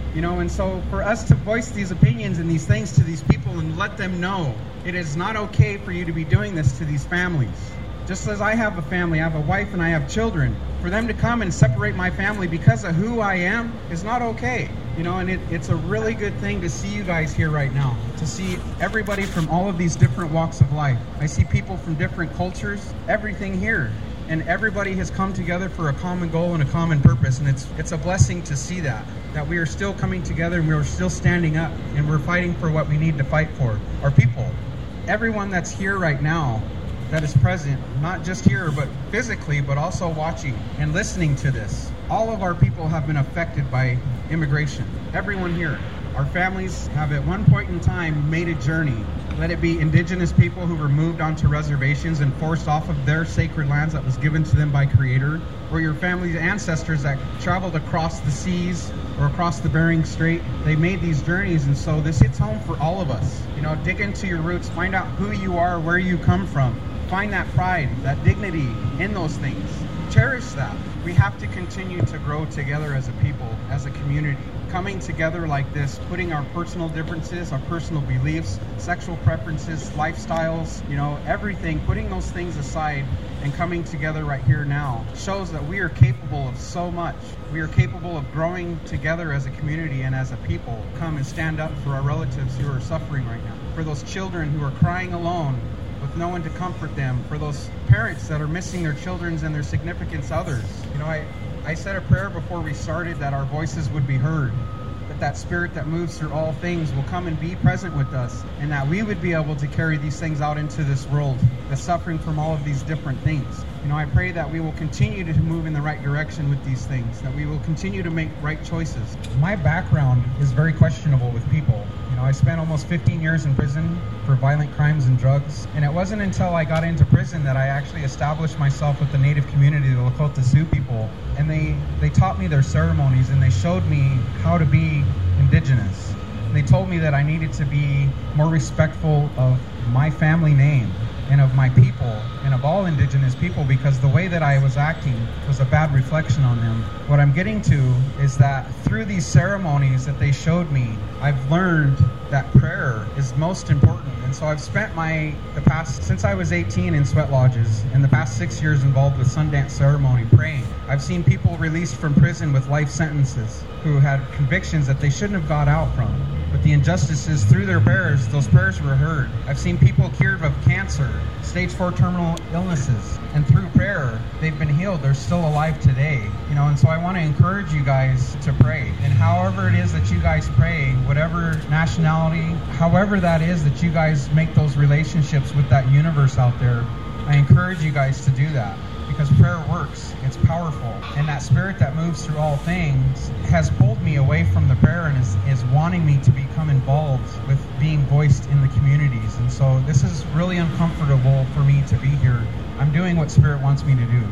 C: You know, and so for us to voice these opinions and these things to these people and let them know it is not okay for you to be doing this to these families. Just as I have a family, I have a wife and I have children, for them to come and separate my family because of who I am is not okay. You know, and it, it's a really good thing to see you guys here right now, to see everybody from all of these different walks of life. I see people from different cultures, everything here. And everybody has come together for a common goal and a common purpose. And it's it's a blessing to see that, that we are still coming together and we're still standing up and we're fighting for what we need to fight for, our people. Everyone that's here right now, that is present, not just here, but physically, but also watching and listening to this. All of our people have been affected by immigration. Everyone here. Our families have at one point in time made a journey. Let it be indigenous people who were moved onto reservations and forced off of their sacred lands that was given to them by Creator, or your family's ancestors that traveled across the seas or across the Bering Strait. They made these journeys, and so this hits home for all of us. You know, dig into your roots, find out who you are, where you come from. Find that pride, that dignity in those things. Cherish that. We have to continue to grow together as a people, as a community. Coming together like this, putting our personal differences, our personal beliefs, sexual preferences, lifestyles, you know, everything, putting those things aside and coming together right here now shows that we are capable of so much. We are capable of growing together as a community and as a people. Come and stand up for our relatives who are suffering right now, for those children who are crying alone with no one to comfort them, for those parents that are missing their children and their significant others. You know, I, I said a prayer before we started that our voices would be heard, that that spirit that moves through all things will come and be present with us, and that we would be able to carry these things out into this world that's suffering from all of these different things. You know, I pray that we will continue to move in the right direction with these things, that we will continue to make right choices. My background is very questionable with people. You know, I spent almost fifteen years in prison for violent crimes and drugs, and it wasn't until I got into prison that I actually established myself with the native community, the Lakota Sioux people, and they, they taught me their ceremonies and they showed me how to be indigenous. They told me that I needed to be more respectful of my family name and of my people and of all indigenous people, because the way that I was acting was a bad reflection on them. What I'm getting to is that through these ceremonies that they showed me, I've learned that prayer is most important. And so I've spent my, the past, since I was eighteen in sweat lodges, and the past six years involved with Sundance ceremony, praying. I've seen people released from prison with life sentences who had convictions that they shouldn't have got out from. But the injustices, through their prayers, those prayers were heard. I've seen people cured of cancer, stage four terminal illnesses, and through prayer, they've been healed. They're still alive today. You know, and so I want to encourage you guys to pray. And however it is that you guys pray, whatever nationality, however that is that you guys make those relationships with that universe out there, I encourage you guys to do that. Because prayer works, it's powerful, and that spirit that moves through all things has pulled me away from the prayer and is, is wanting me to become involved with being voiced in the communities. And so this is really uncomfortable for me to be here. I'm doing what Spirit wants me to do.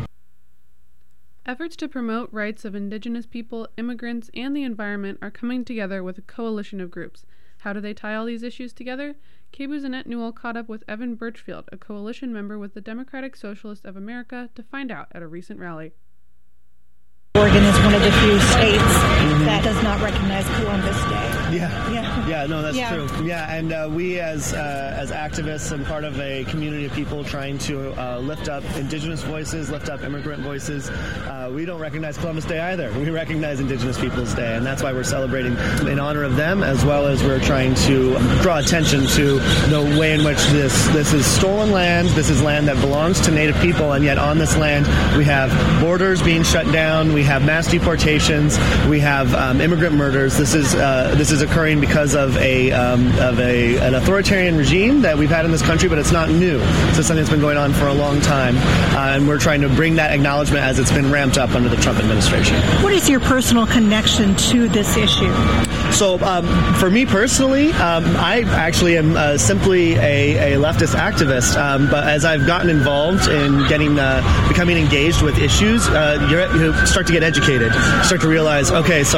I: Efforts to promote rights of Indigenous people, immigrants, and the environment are coming together with a coalition of groups. How do they tie all these issues together? K B O's Annette Newell caught up with Evan Birchfield, a coalition member with the Democratic Socialists of America, to find out at a recent rally.
D: Oregon is one of the few states mm-hmm. that does not recognize Columbus Day.
E: Yeah,
D: yeah,
E: yeah. No, that's
D: yeah.
E: true. Yeah, and uh, we as uh, as activists and part of a community of people trying to uh, lift up Indigenous voices, lift up immigrant voices, uh, we don't recognize Columbus Day either. We recognize Indigenous Peoples Day, and that's why we're celebrating in honor of them, as well as we're trying to draw attention to the way in which this this is stolen land. This is land that belongs to Native people, and yet on this land we have borders being shut down. We have mass deportations. We have um, immigrant murders. This is uh, this is occurring because of a um, of a an authoritarian regime that we've had in this country, but it's not new. It's something that's been going on for a long time, uh, and we're trying to bring that acknowledgement as it's been ramped up under the Trump administration.
D: What is your personal connection to this issue?
E: So, um, for me personally, um, I actually am uh, simply a, a leftist activist. Um, but as I've gotten involved in getting uh, becoming engaged with issues, uh, you're, you start to get educated. You start to realize, okay, so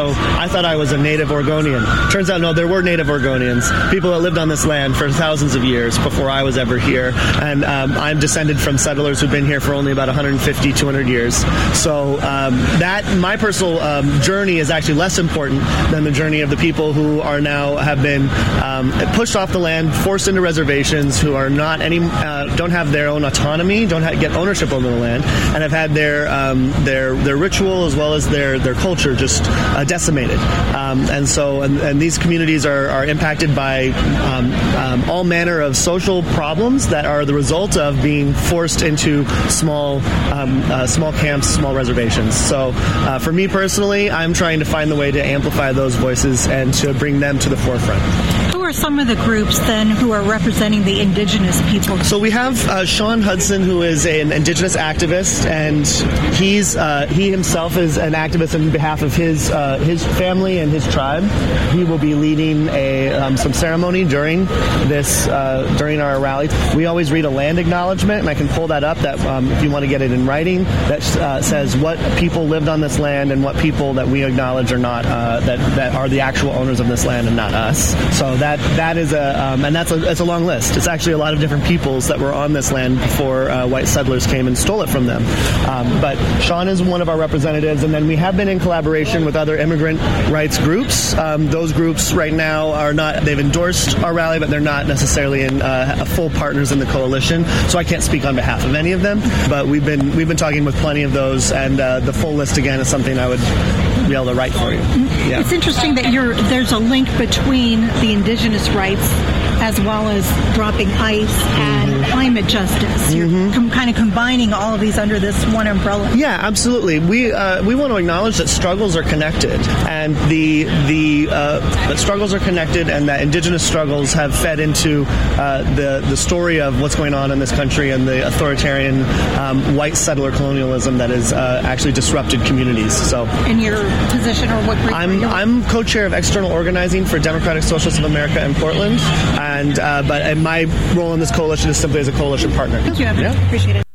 E: so I thought I was a native Oregonian. Turns out, no, there were native Oregonians, people that lived on this land for thousands of years before I was ever here. And um, I'm descended from settlers who've been here for only about one hundred fifty, two hundred years. So um, that, my personal um, journey is actually less important than the journey of the people who are now have been um, pushed off the land, forced into reservations, who are not any, uh, don't have their own autonomy, don't have, get ownership over the land, and have had their um, their their ritual as well as their their culture just uh, decimated. Um, and so, and, and these communities are, are impacted by um, um, all manner of social problems that are the result of being forced into small um, uh, small camps, small reservations. So, uh, for me personally, I'm trying to find the way to amplify those voices and to bring them to the forefront.
J: Who are some of the groups then who are representing the indigenous people?
E: So we have uh, Sean Hudson, who is an indigenous activist, and he's uh, he himself is an activist on behalf of his uh, his family and his tribe. He will be leading a um, some ceremony during this uh, during our rally. We always read a land acknowledgement, and I can pull that up. That um, if you want to get it in writing, that uh, says what people lived on this land and what people that we acknowledge are not uh, that that are the actual owners of this land and not us. So that that is a um, and that's a it's a long list. It's actually a lot of different peoples that were on this land before uh, white settlers came and stole it from them. Um, but Sean is one of our representatives, and then we have been in collaboration with other immigrant rights groups. Um, those groups right now are not, they've endorsed our rally, but they're not necessarily in uh, full partners in the coalition. So I can't speak on behalf of any of them, but we've been we've been talking with plenty of those, and uh, the full list again is something I would be able to write for you. Yeah.
J: It's interesting that you're there's a link between the indigenous rights as well as dropping ICE and mm-hmm. climate justice. You're mm-hmm. com- kind of combining all of these under this one umbrella.
E: Yeah, absolutely. We uh, we want to acknowledge that struggles are connected, and the the uh, that struggles are connected, and that indigenous struggles have fed into uh, the the story of what's going on in this country and the authoritarian um, white settler colonialism that has uh, actually disrupted communities. So,
J: in your position, or what group
E: I'm I'm co-chair of external organizing for Democratic Socialists of America in Portland. And uh, but and my role in this coalition is simply as a coalition partner.
J: Thank you, Evan.
E: Yeah.
J: Appreciate it.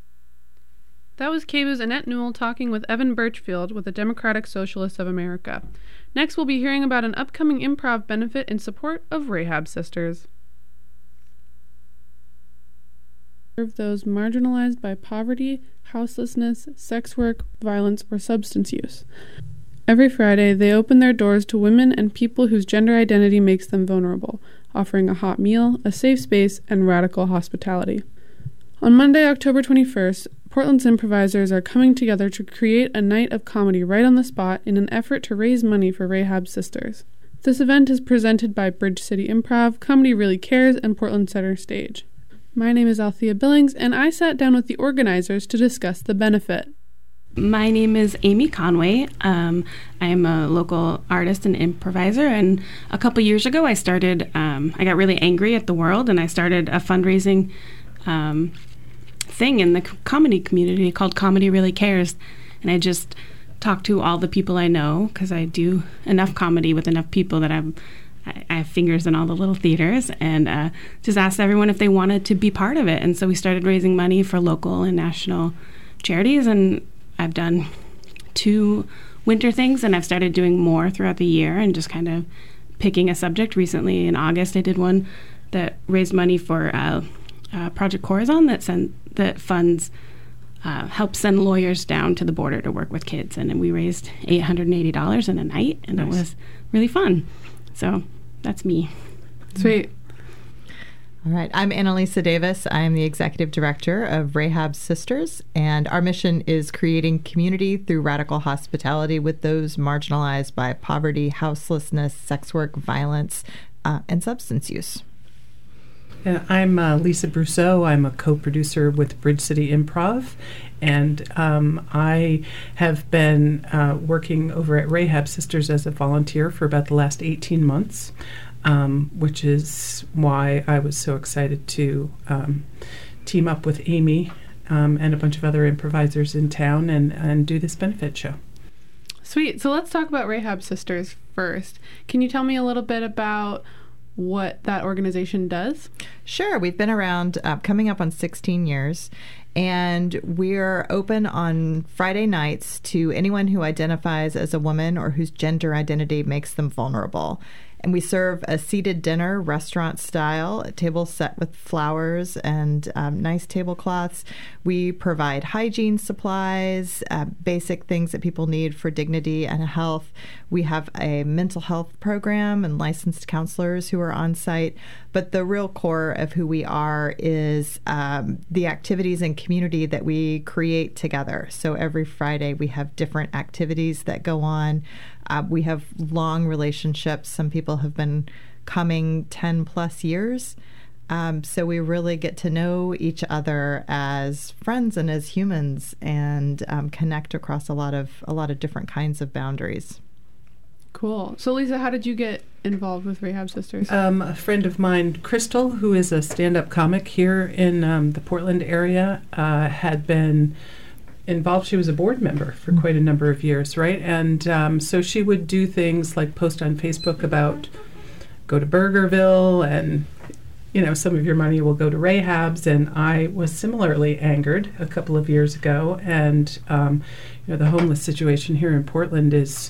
I: That was K B O's Annette Newell talking with Evan Birchfield with the Democratic Socialists of America. Next, we'll be hearing about an upcoming improv benefit in support of Rahab Sisters. Serve those marginalized by poverty, houselessness, sex work, violence, or substance use. Every Friday, they open their doors to women and people whose gender identity makes them vulnerable, offering a hot meal, a safe space, and radical hospitality. On Monday, October twenty-first, Portland's improvisers are coming together to create a night of comedy right on the spot in an effort to raise money for Rahab Sisters. This event is presented by Bridge City Improv, Comedy Really Cares, and Portland Center Stage. My name is Althea Billings, and I sat down with the organizers to discuss the benefit.
F: My name is Amy Conway. Um, I'm a local artist and improviser, and a couple years ago I started, um, I got really angry at the world, and I started a fundraising um, thing in the comedy community called Comedy Really Cares, and I just talked to all the people I know, because I do enough comedy with enough people that I'm, I, I have fingers in all the little theaters, and uh, just asked everyone if they wanted to be part of it, and so we started raising money for local and national charities, and I've done two winter things, and I've started doing more throughout the year and just kind of picking a subject. Recently in August, I did one that raised money for uh, uh, Project Corazon that send, that funds uh, help send lawyers down to the border to work with kids, and then we raised eight hundred eighty dollars in a night, and nice. It was really fun. So that's me.
I: Sweet.
G: All right. I'm Annalisa Davis. I'm the executive director of Rahab Sisters, and our mission is creating community through radical hospitality with those marginalized by poverty, houselessness, sex work, violence, uh, and substance use.
W: Uh, I'm uh, Lisa Brousseau. I'm a co-producer with Bridge City Improv, and um, I have been uh, working over at Rahab Sisters as a volunteer for about the last eighteen months. Um, which is why I was so excited to um, team up with Amy um, and a bunch of other improvisers in town and, and do this benefit show.
I: Sweet. So let's talk about Rahab Sisters first. Can you tell me a little bit about what that organization does?
G: Sure. We've been around uh, coming up on sixteen years, and we're open on Friday nights to anyone who identifies as a woman or whose gender identity makes them vulnerable. And we serve a seated dinner, restaurant style, a table set with flowers and um, nice tablecloths. We provide hygiene supplies, uh, basic things that people need for dignity and health. We have a mental health program and licensed counselors who are on site. But the real core of who we are is um, the activities and community that we create together. So every Friday we have different activities that go on. Uh, we have long relationships. Some people have been coming ten plus years. Um, so we really get to know each other as friends and as humans, and um, connect across a lot of a lot of different kinds of boundaries.
I: Cool. So Lisa, how did you get involved with Rahab Sisters?
W: Um, a friend of mine, Crystal, who is a stand-up comic here in um, the Portland area, uh, had been involved. She was a board member for quite a number of years, right? And um, so she would do things like post on Facebook about go to Burgerville and, you know, some of your money will go to Rahab's. And I was similarly angered a couple of years ago. And, um, you know, the homeless situation here in Portland is,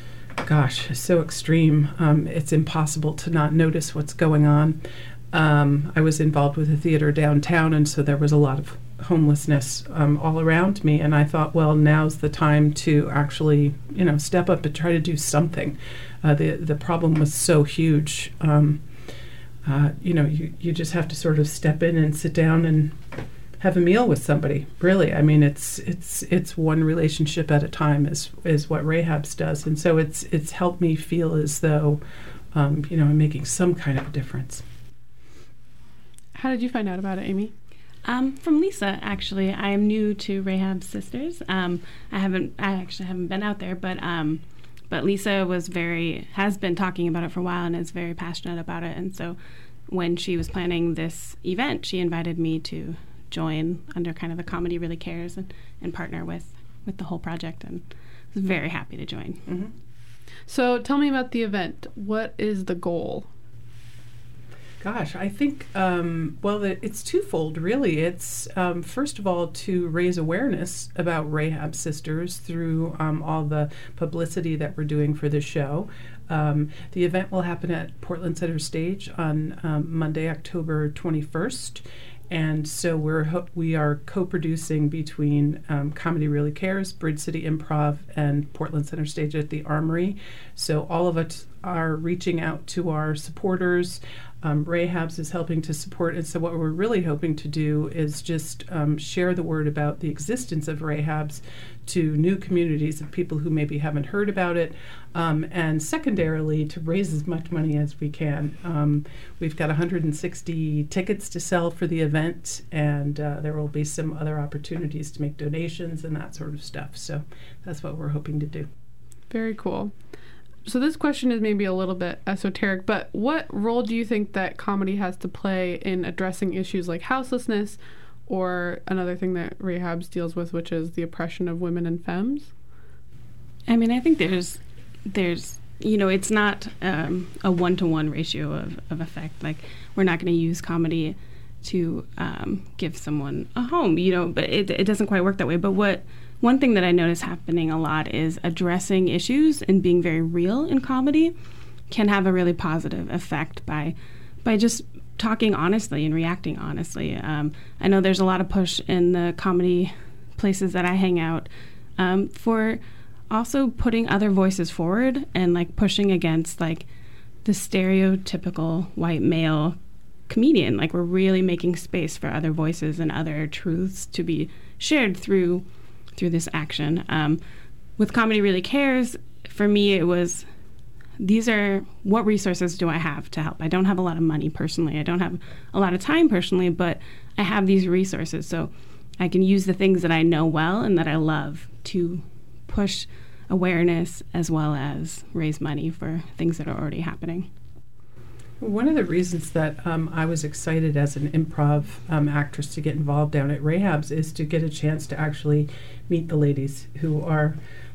W: gosh, so extreme. Um, it's impossible to not notice what's going on. Um, I was involved with a theater downtown, and so there was a lot of homelessness um, all around me, and I thought, well, now's the time to actually, you know, step up and try to do something. Uh, the the problem was so huge. Um, uh, you know, you, you just have to sort of step in and sit down and have a meal with somebody. Really, I mean, it's it's it's one relationship at a time is is what Rahab's does, and so it's it's helped me feel as though, um, you know, I'm making some kind of a difference.
I: How did you find out about it, Amy?
F: Um, from Lisa, actually. I am new to Rahab Sisters. Um, I haven't, I actually haven't been out there, but um, but Lisa was very, has been talking about it for a while and is very passionate about it. And so when she was planning this event, she invited me to join under kind of the Comedy Really Cares and, and partner with, with the whole project. And I was very happy to join.
I: Mm-hmm. So tell me about the event. What is the goal?
W: Gosh, I think, um, well, it, it's twofold, really. It's, um, first of all, to raise awareness about Rahab Sisters through um, all the publicity that we're doing for the show. Um, the event will happen at Portland Center Stage on um, Monday, October twenty-first. And so we're ho- we are co-producing between um, Comedy Really Cares, Bridge City Improv, and Portland Center Stage at the Armory. So all of us are reaching out to our supporters. Um, Rahab's is helping to support, and so what we're really hoping to do is just um, share the word about the existence of Rahab's to new communities of people who maybe haven't heard about it, um, and secondarily to raise as much money as we can. Um, we've got one hundred sixty tickets to sell for the event, and uh, there will be some other opportunities to make donations and that sort of stuff. So that's what we're hoping to do.
I: Very cool. So this question is maybe a little bit esoteric, but what role do you think that comedy has to play in addressing issues like houselessness, or another thing that Rahab's deals with, which is the oppression of women and femmes?
F: I mean, I think there's, there's, you know, it's not um, a one-to-one ratio of, of effect. Like, we're not going to use comedy to um, give someone a home, you know, but it, it doesn't quite work that way. But what one thing that I notice happening a lot is addressing issues and being very real in comedy can have a really positive effect by by just talking honestly and reacting honestly. Um, I know there's a lot of push in the comedy places that I hang out um, for also putting other voices forward and like pushing against like the stereotypical white male comedian. Like, we're really making space for other voices and other truths to be shared through through this action. Um, with Comedy Really Cares, for me, it was, these are, what resources do I have to help? I don't have a lot of money personally. I don't have a lot of time personally, but I have these resources. So I can use the things that I know well and that I love to push awareness as well as raise money for things that are already happening.
W: One of the reasons that um, I was excited as an improv um, actress to get involved down at Rahab's is to get a chance to actually meet the ladies who are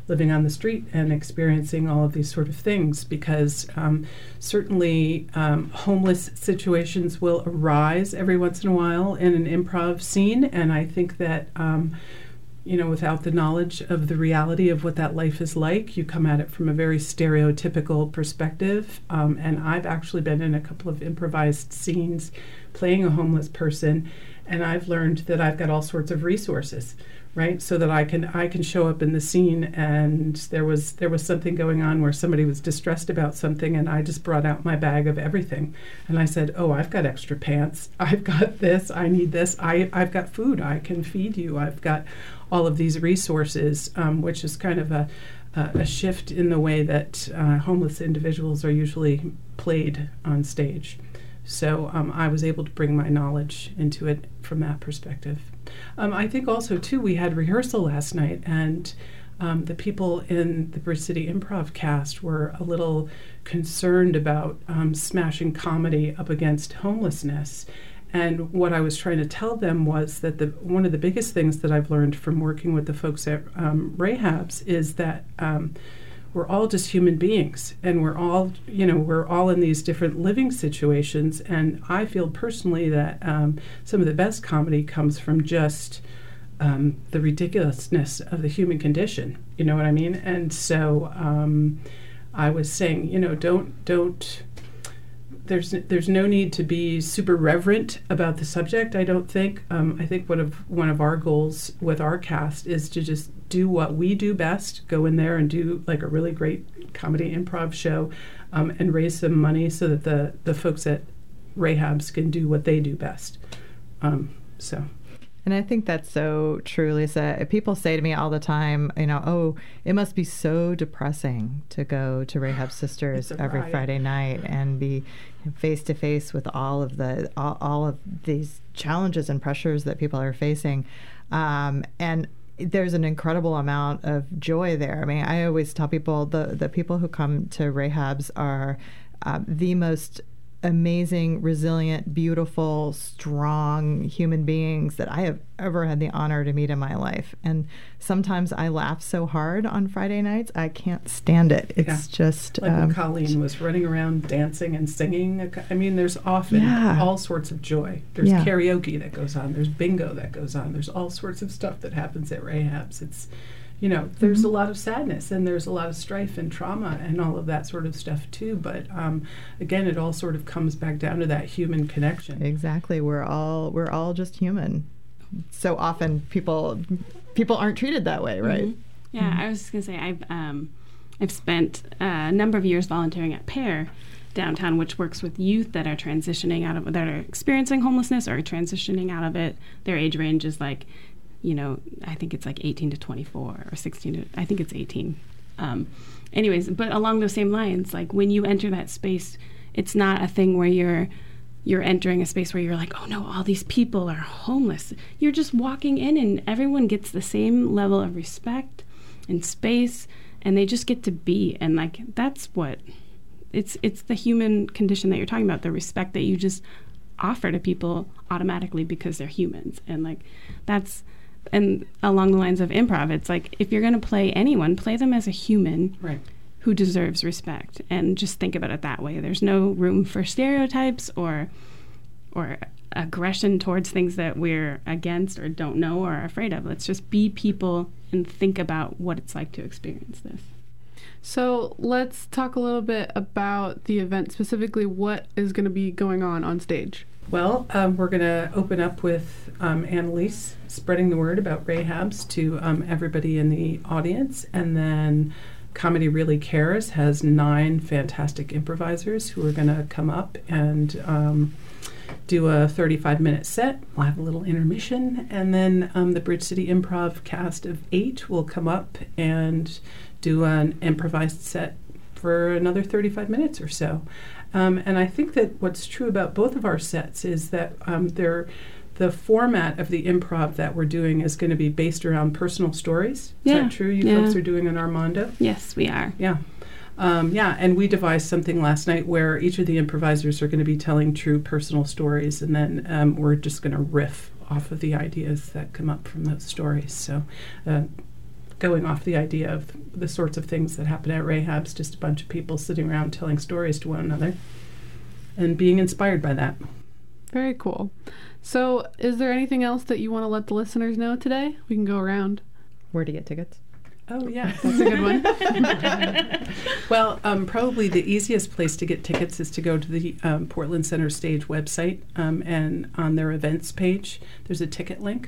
W: living on the street and experiencing all of these sort of things, because um, certainly um, homeless situations will arise every once in a while in an improv scene, and I think that um, you know, without the knowledge of the reality of what that life is like, you come at it from a very stereotypical perspective. Um, and I've actually been in a couple of improvised scenes playing a homeless person, and I've learned that I've got all sorts of resources, right? So that I can I can show up in the scene, and there was there was something going on where somebody was distressed about something, and I just brought out my bag of everything, and I said, "Oh, I've got extra pants. I've got this. I need this. I I've got food. I can feed you. I've got all of these resources," um, which is kind of a uh, a shift in the way that uh, homeless individuals are usually played on stage. So um, I was able to bring my knowledge into it from that perspective. Um, I think also, too, we had rehearsal last night, and um, the people in the Bridge City Improv cast were a little concerned about um, smashing comedy up against homelessness. And what I was trying to tell them was that the one of the biggest things that I've learned from working with the folks at um, Rahab's is that um, we're all just human beings, and we're all, you know, we're all in these different living situations. And I feel personally that um, some of the best comedy comes from just um, the ridiculousness of the human condition. You know what I mean? And so um, I was saying, you know, don't don't. There's there's no need to be super reverent about the subject, I don't think. Um, I think one of one of our goals with our cast is to just do what we do best, go in there and do like a really great comedy improv show, um, and raise some money so that the, the folks at Rahab's can do what they do best. Um, so.
G: And I think that's so true, Lisa. People say to me all the time, you know, oh, it must be so depressing to go to Rahab Sisters every riot. Friday night and be face to face with all of the all, all of these challenges and pressures that people are facing. Um, and there's an incredible amount of joy there. I mean, I always tell people the the people who come to Rahab's are uh, the most amazing, resilient, beautiful, strong human beings that I have ever had the honor to meet in my life. And sometimes I laugh so hard on Friday nights, I can't stand it. It's yeah. just...
W: Like
G: um,
W: when Colleen was running around dancing and singing. I mean, there's often yeah. all sorts of joy. There's yeah. karaoke that goes on. There's bingo that goes on. There's all sorts of stuff that happens at Rahab's. It's... You know, there's mm-hmm. a lot of sadness, and there's a lot of strife and trauma and all of that sort of stuff too. But um, again, it all sort of comes back down to that human connection.
G: Exactly. We're all we're all just human. So often people people aren't treated that way, right?
F: Mm-hmm. Yeah, mm-hmm. I was just gonna say I've um, I've spent a number of years volunteering at Pear downtown, which works with youth that are transitioning out of that are experiencing homelessness or transitioning out of it. Their age range is like, you know, I think it's like eighteen to twenty-four or sixteen to, I think it's eighteen. Um, anyways, but along those same lines, like when you enter that space, it's not a thing where you're you're entering a space where you're like, oh no, all these people are homeless. You're just walking in and everyone gets the same level of respect and space, and they just get to be. And like, that's what, it's it's the human condition that you're talking about, the respect that you just offer to people automatically because they're humans. And like, that's, and along the lines of improv, it's like, if you're going to play anyone, play them as a human
W: right.
F: who deserves respect, and just think about it that way. There's no room for stereotypes or or aggression towards things that we're against or don't know or are afraid of. Let's just be people and think about what it's like to experience this.
I: So let's talk a little bit about the event, specifically what is going to be going on on stage.
W: Well, um, we're going to open up with um, Annalise spreading the word about Rahab's to um, everybody in the audience, and then Comedy Really Cares has nine fantastic improvisers who are going to come up and um, do a thirty-five minute set. We'll have a little intermission, and then um, the Bridge City Improv cast of eight will come up and do an improvised set for another thirty-five minutes or so. Um, and I think that what's true about both of our sets is that um, they're, the format of the improv that we're doing is going to be based around personal stories.
F: Yeah.
W: Is that true? You
F: yeah.
W: folks are doing an Armando?
F: Yes, we are.
W: Yeah. Um, yeah, and we devised something last night where each of the improvisers are going to be telling true personal stories, and then um, we're just going to riff off of the ideas that come up from those stories. So uh, going off the idea of the sorts of things that happen at Rahab's, just a bunch of people sitting around telling stories to one another and being inspired by that.
I: Very cool. So is there anything else that you want to let the listeners know today? We can go around.
G: Where to get tickets?
W: Oh, yeah, that's a good one. Well, um, probably the easiest place to get tickets is to go to the um, Portland Center Stage website, um, and on their events page, there's a ticket link.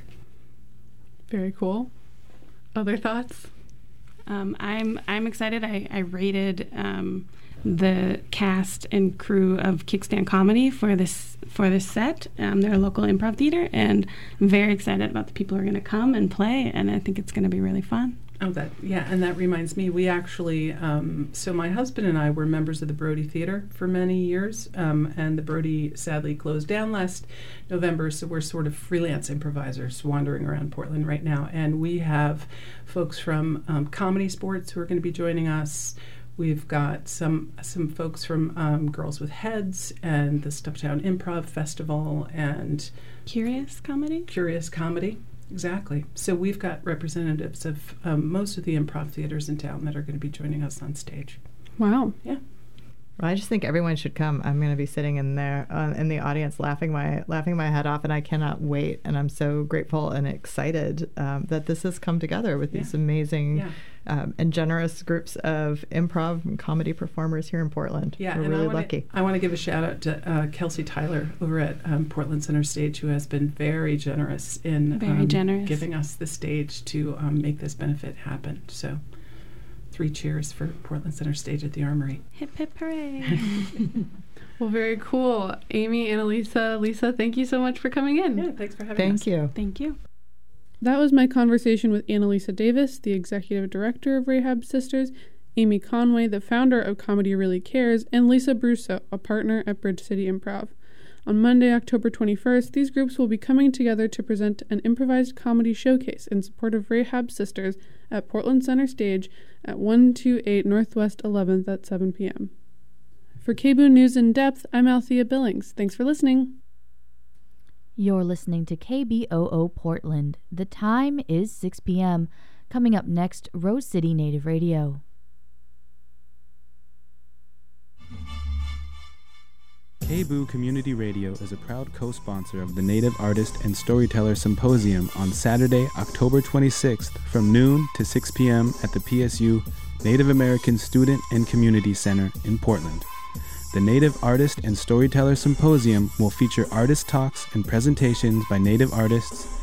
I: Very cool. Other thoughts?
F: Um, I'm I'm excited. I, I rated um, the cast and crew of Kickstand Comedy for this for this set. Um, they're a local improv theater, and I'm very excited about the people who are going to come and play, and I think it's going to be really fun.
W: Oh, that yeah, and that reminds me, we actually, um, so my husband and I were members of the Brody Theater for many years, um, and the Brody sadly closed down last November, so we're sort of freelance improvisers wandering around Portland right now, and we have folks from um, Comedy Sports who are going to be joining us. We've got some some folks from um, Girls with Heads and the Stufftown Improv Festival and
F: Curious Comedy?
W: Curious Comedy. Exactly. So we've got representatives of um, most of the improv theaters in town that are going to be joining us on stage.
I: Wow.
W: Yeah.
G: Well, I just think everyone should come. I'm going to be sitting in there uh, in the audience, laughing my laughing my head off, and I cannot wait. And I'm so grateful and excited um, that this has come together with
W: Yeah.
G: these amazing
W: Yeah.
G: um, and generous groups of improv and comedy performers here in Portland.
W: Yeah,
G: We're
W: and
G: really
W: I wanna,
G: lucky.
W: I want to give a shout out to uh, Kelsey Tyler over at um, Portland Center Stage, who has been very generous in
F: Very
W: um,
F: generous.
W: giving us the stage to um, make this benefit happen. So, three cheers for Portland Center Stage at the Armory.
F: Hip hip hooray.
I: Well, very cool. Amy, Annalisa, Lisa, thank you so much for coming in.
W: Yeah, thanks for having
G: Thank
W: us.
G: you.
F: Thank you.
I: That was my conversation with Annalisa Davis, the executive director of Rahab Sisters, Amy Conway, the founder of Comedy Really Cares, and Lisa Brusso, a partner at Bridge City Improv. On Monday, October twenty-first, these groups will be coming together to present an improvised comedy showcase in support of Rahab Sisters at Portland Center Stage at one twenty-eight Northwest eleventh at seven p.m. For K B O O News in Depth, I'm Althea Billings. Thanks for listening.
H: You're listening to K B O O Portland. The time is six p.m. Coming up next, Rose City Native Radio.
K: K B O O Community Radio is a proud co-sponsor of the Native Artist and Storyteller Symposium on Saturday, October twenty-sixth from noon to six p.m. at the P S U Native American Student and Community Center in Portland. The Native Artist and Storyteller Symposium will feature artist talks and presentations by Native artists,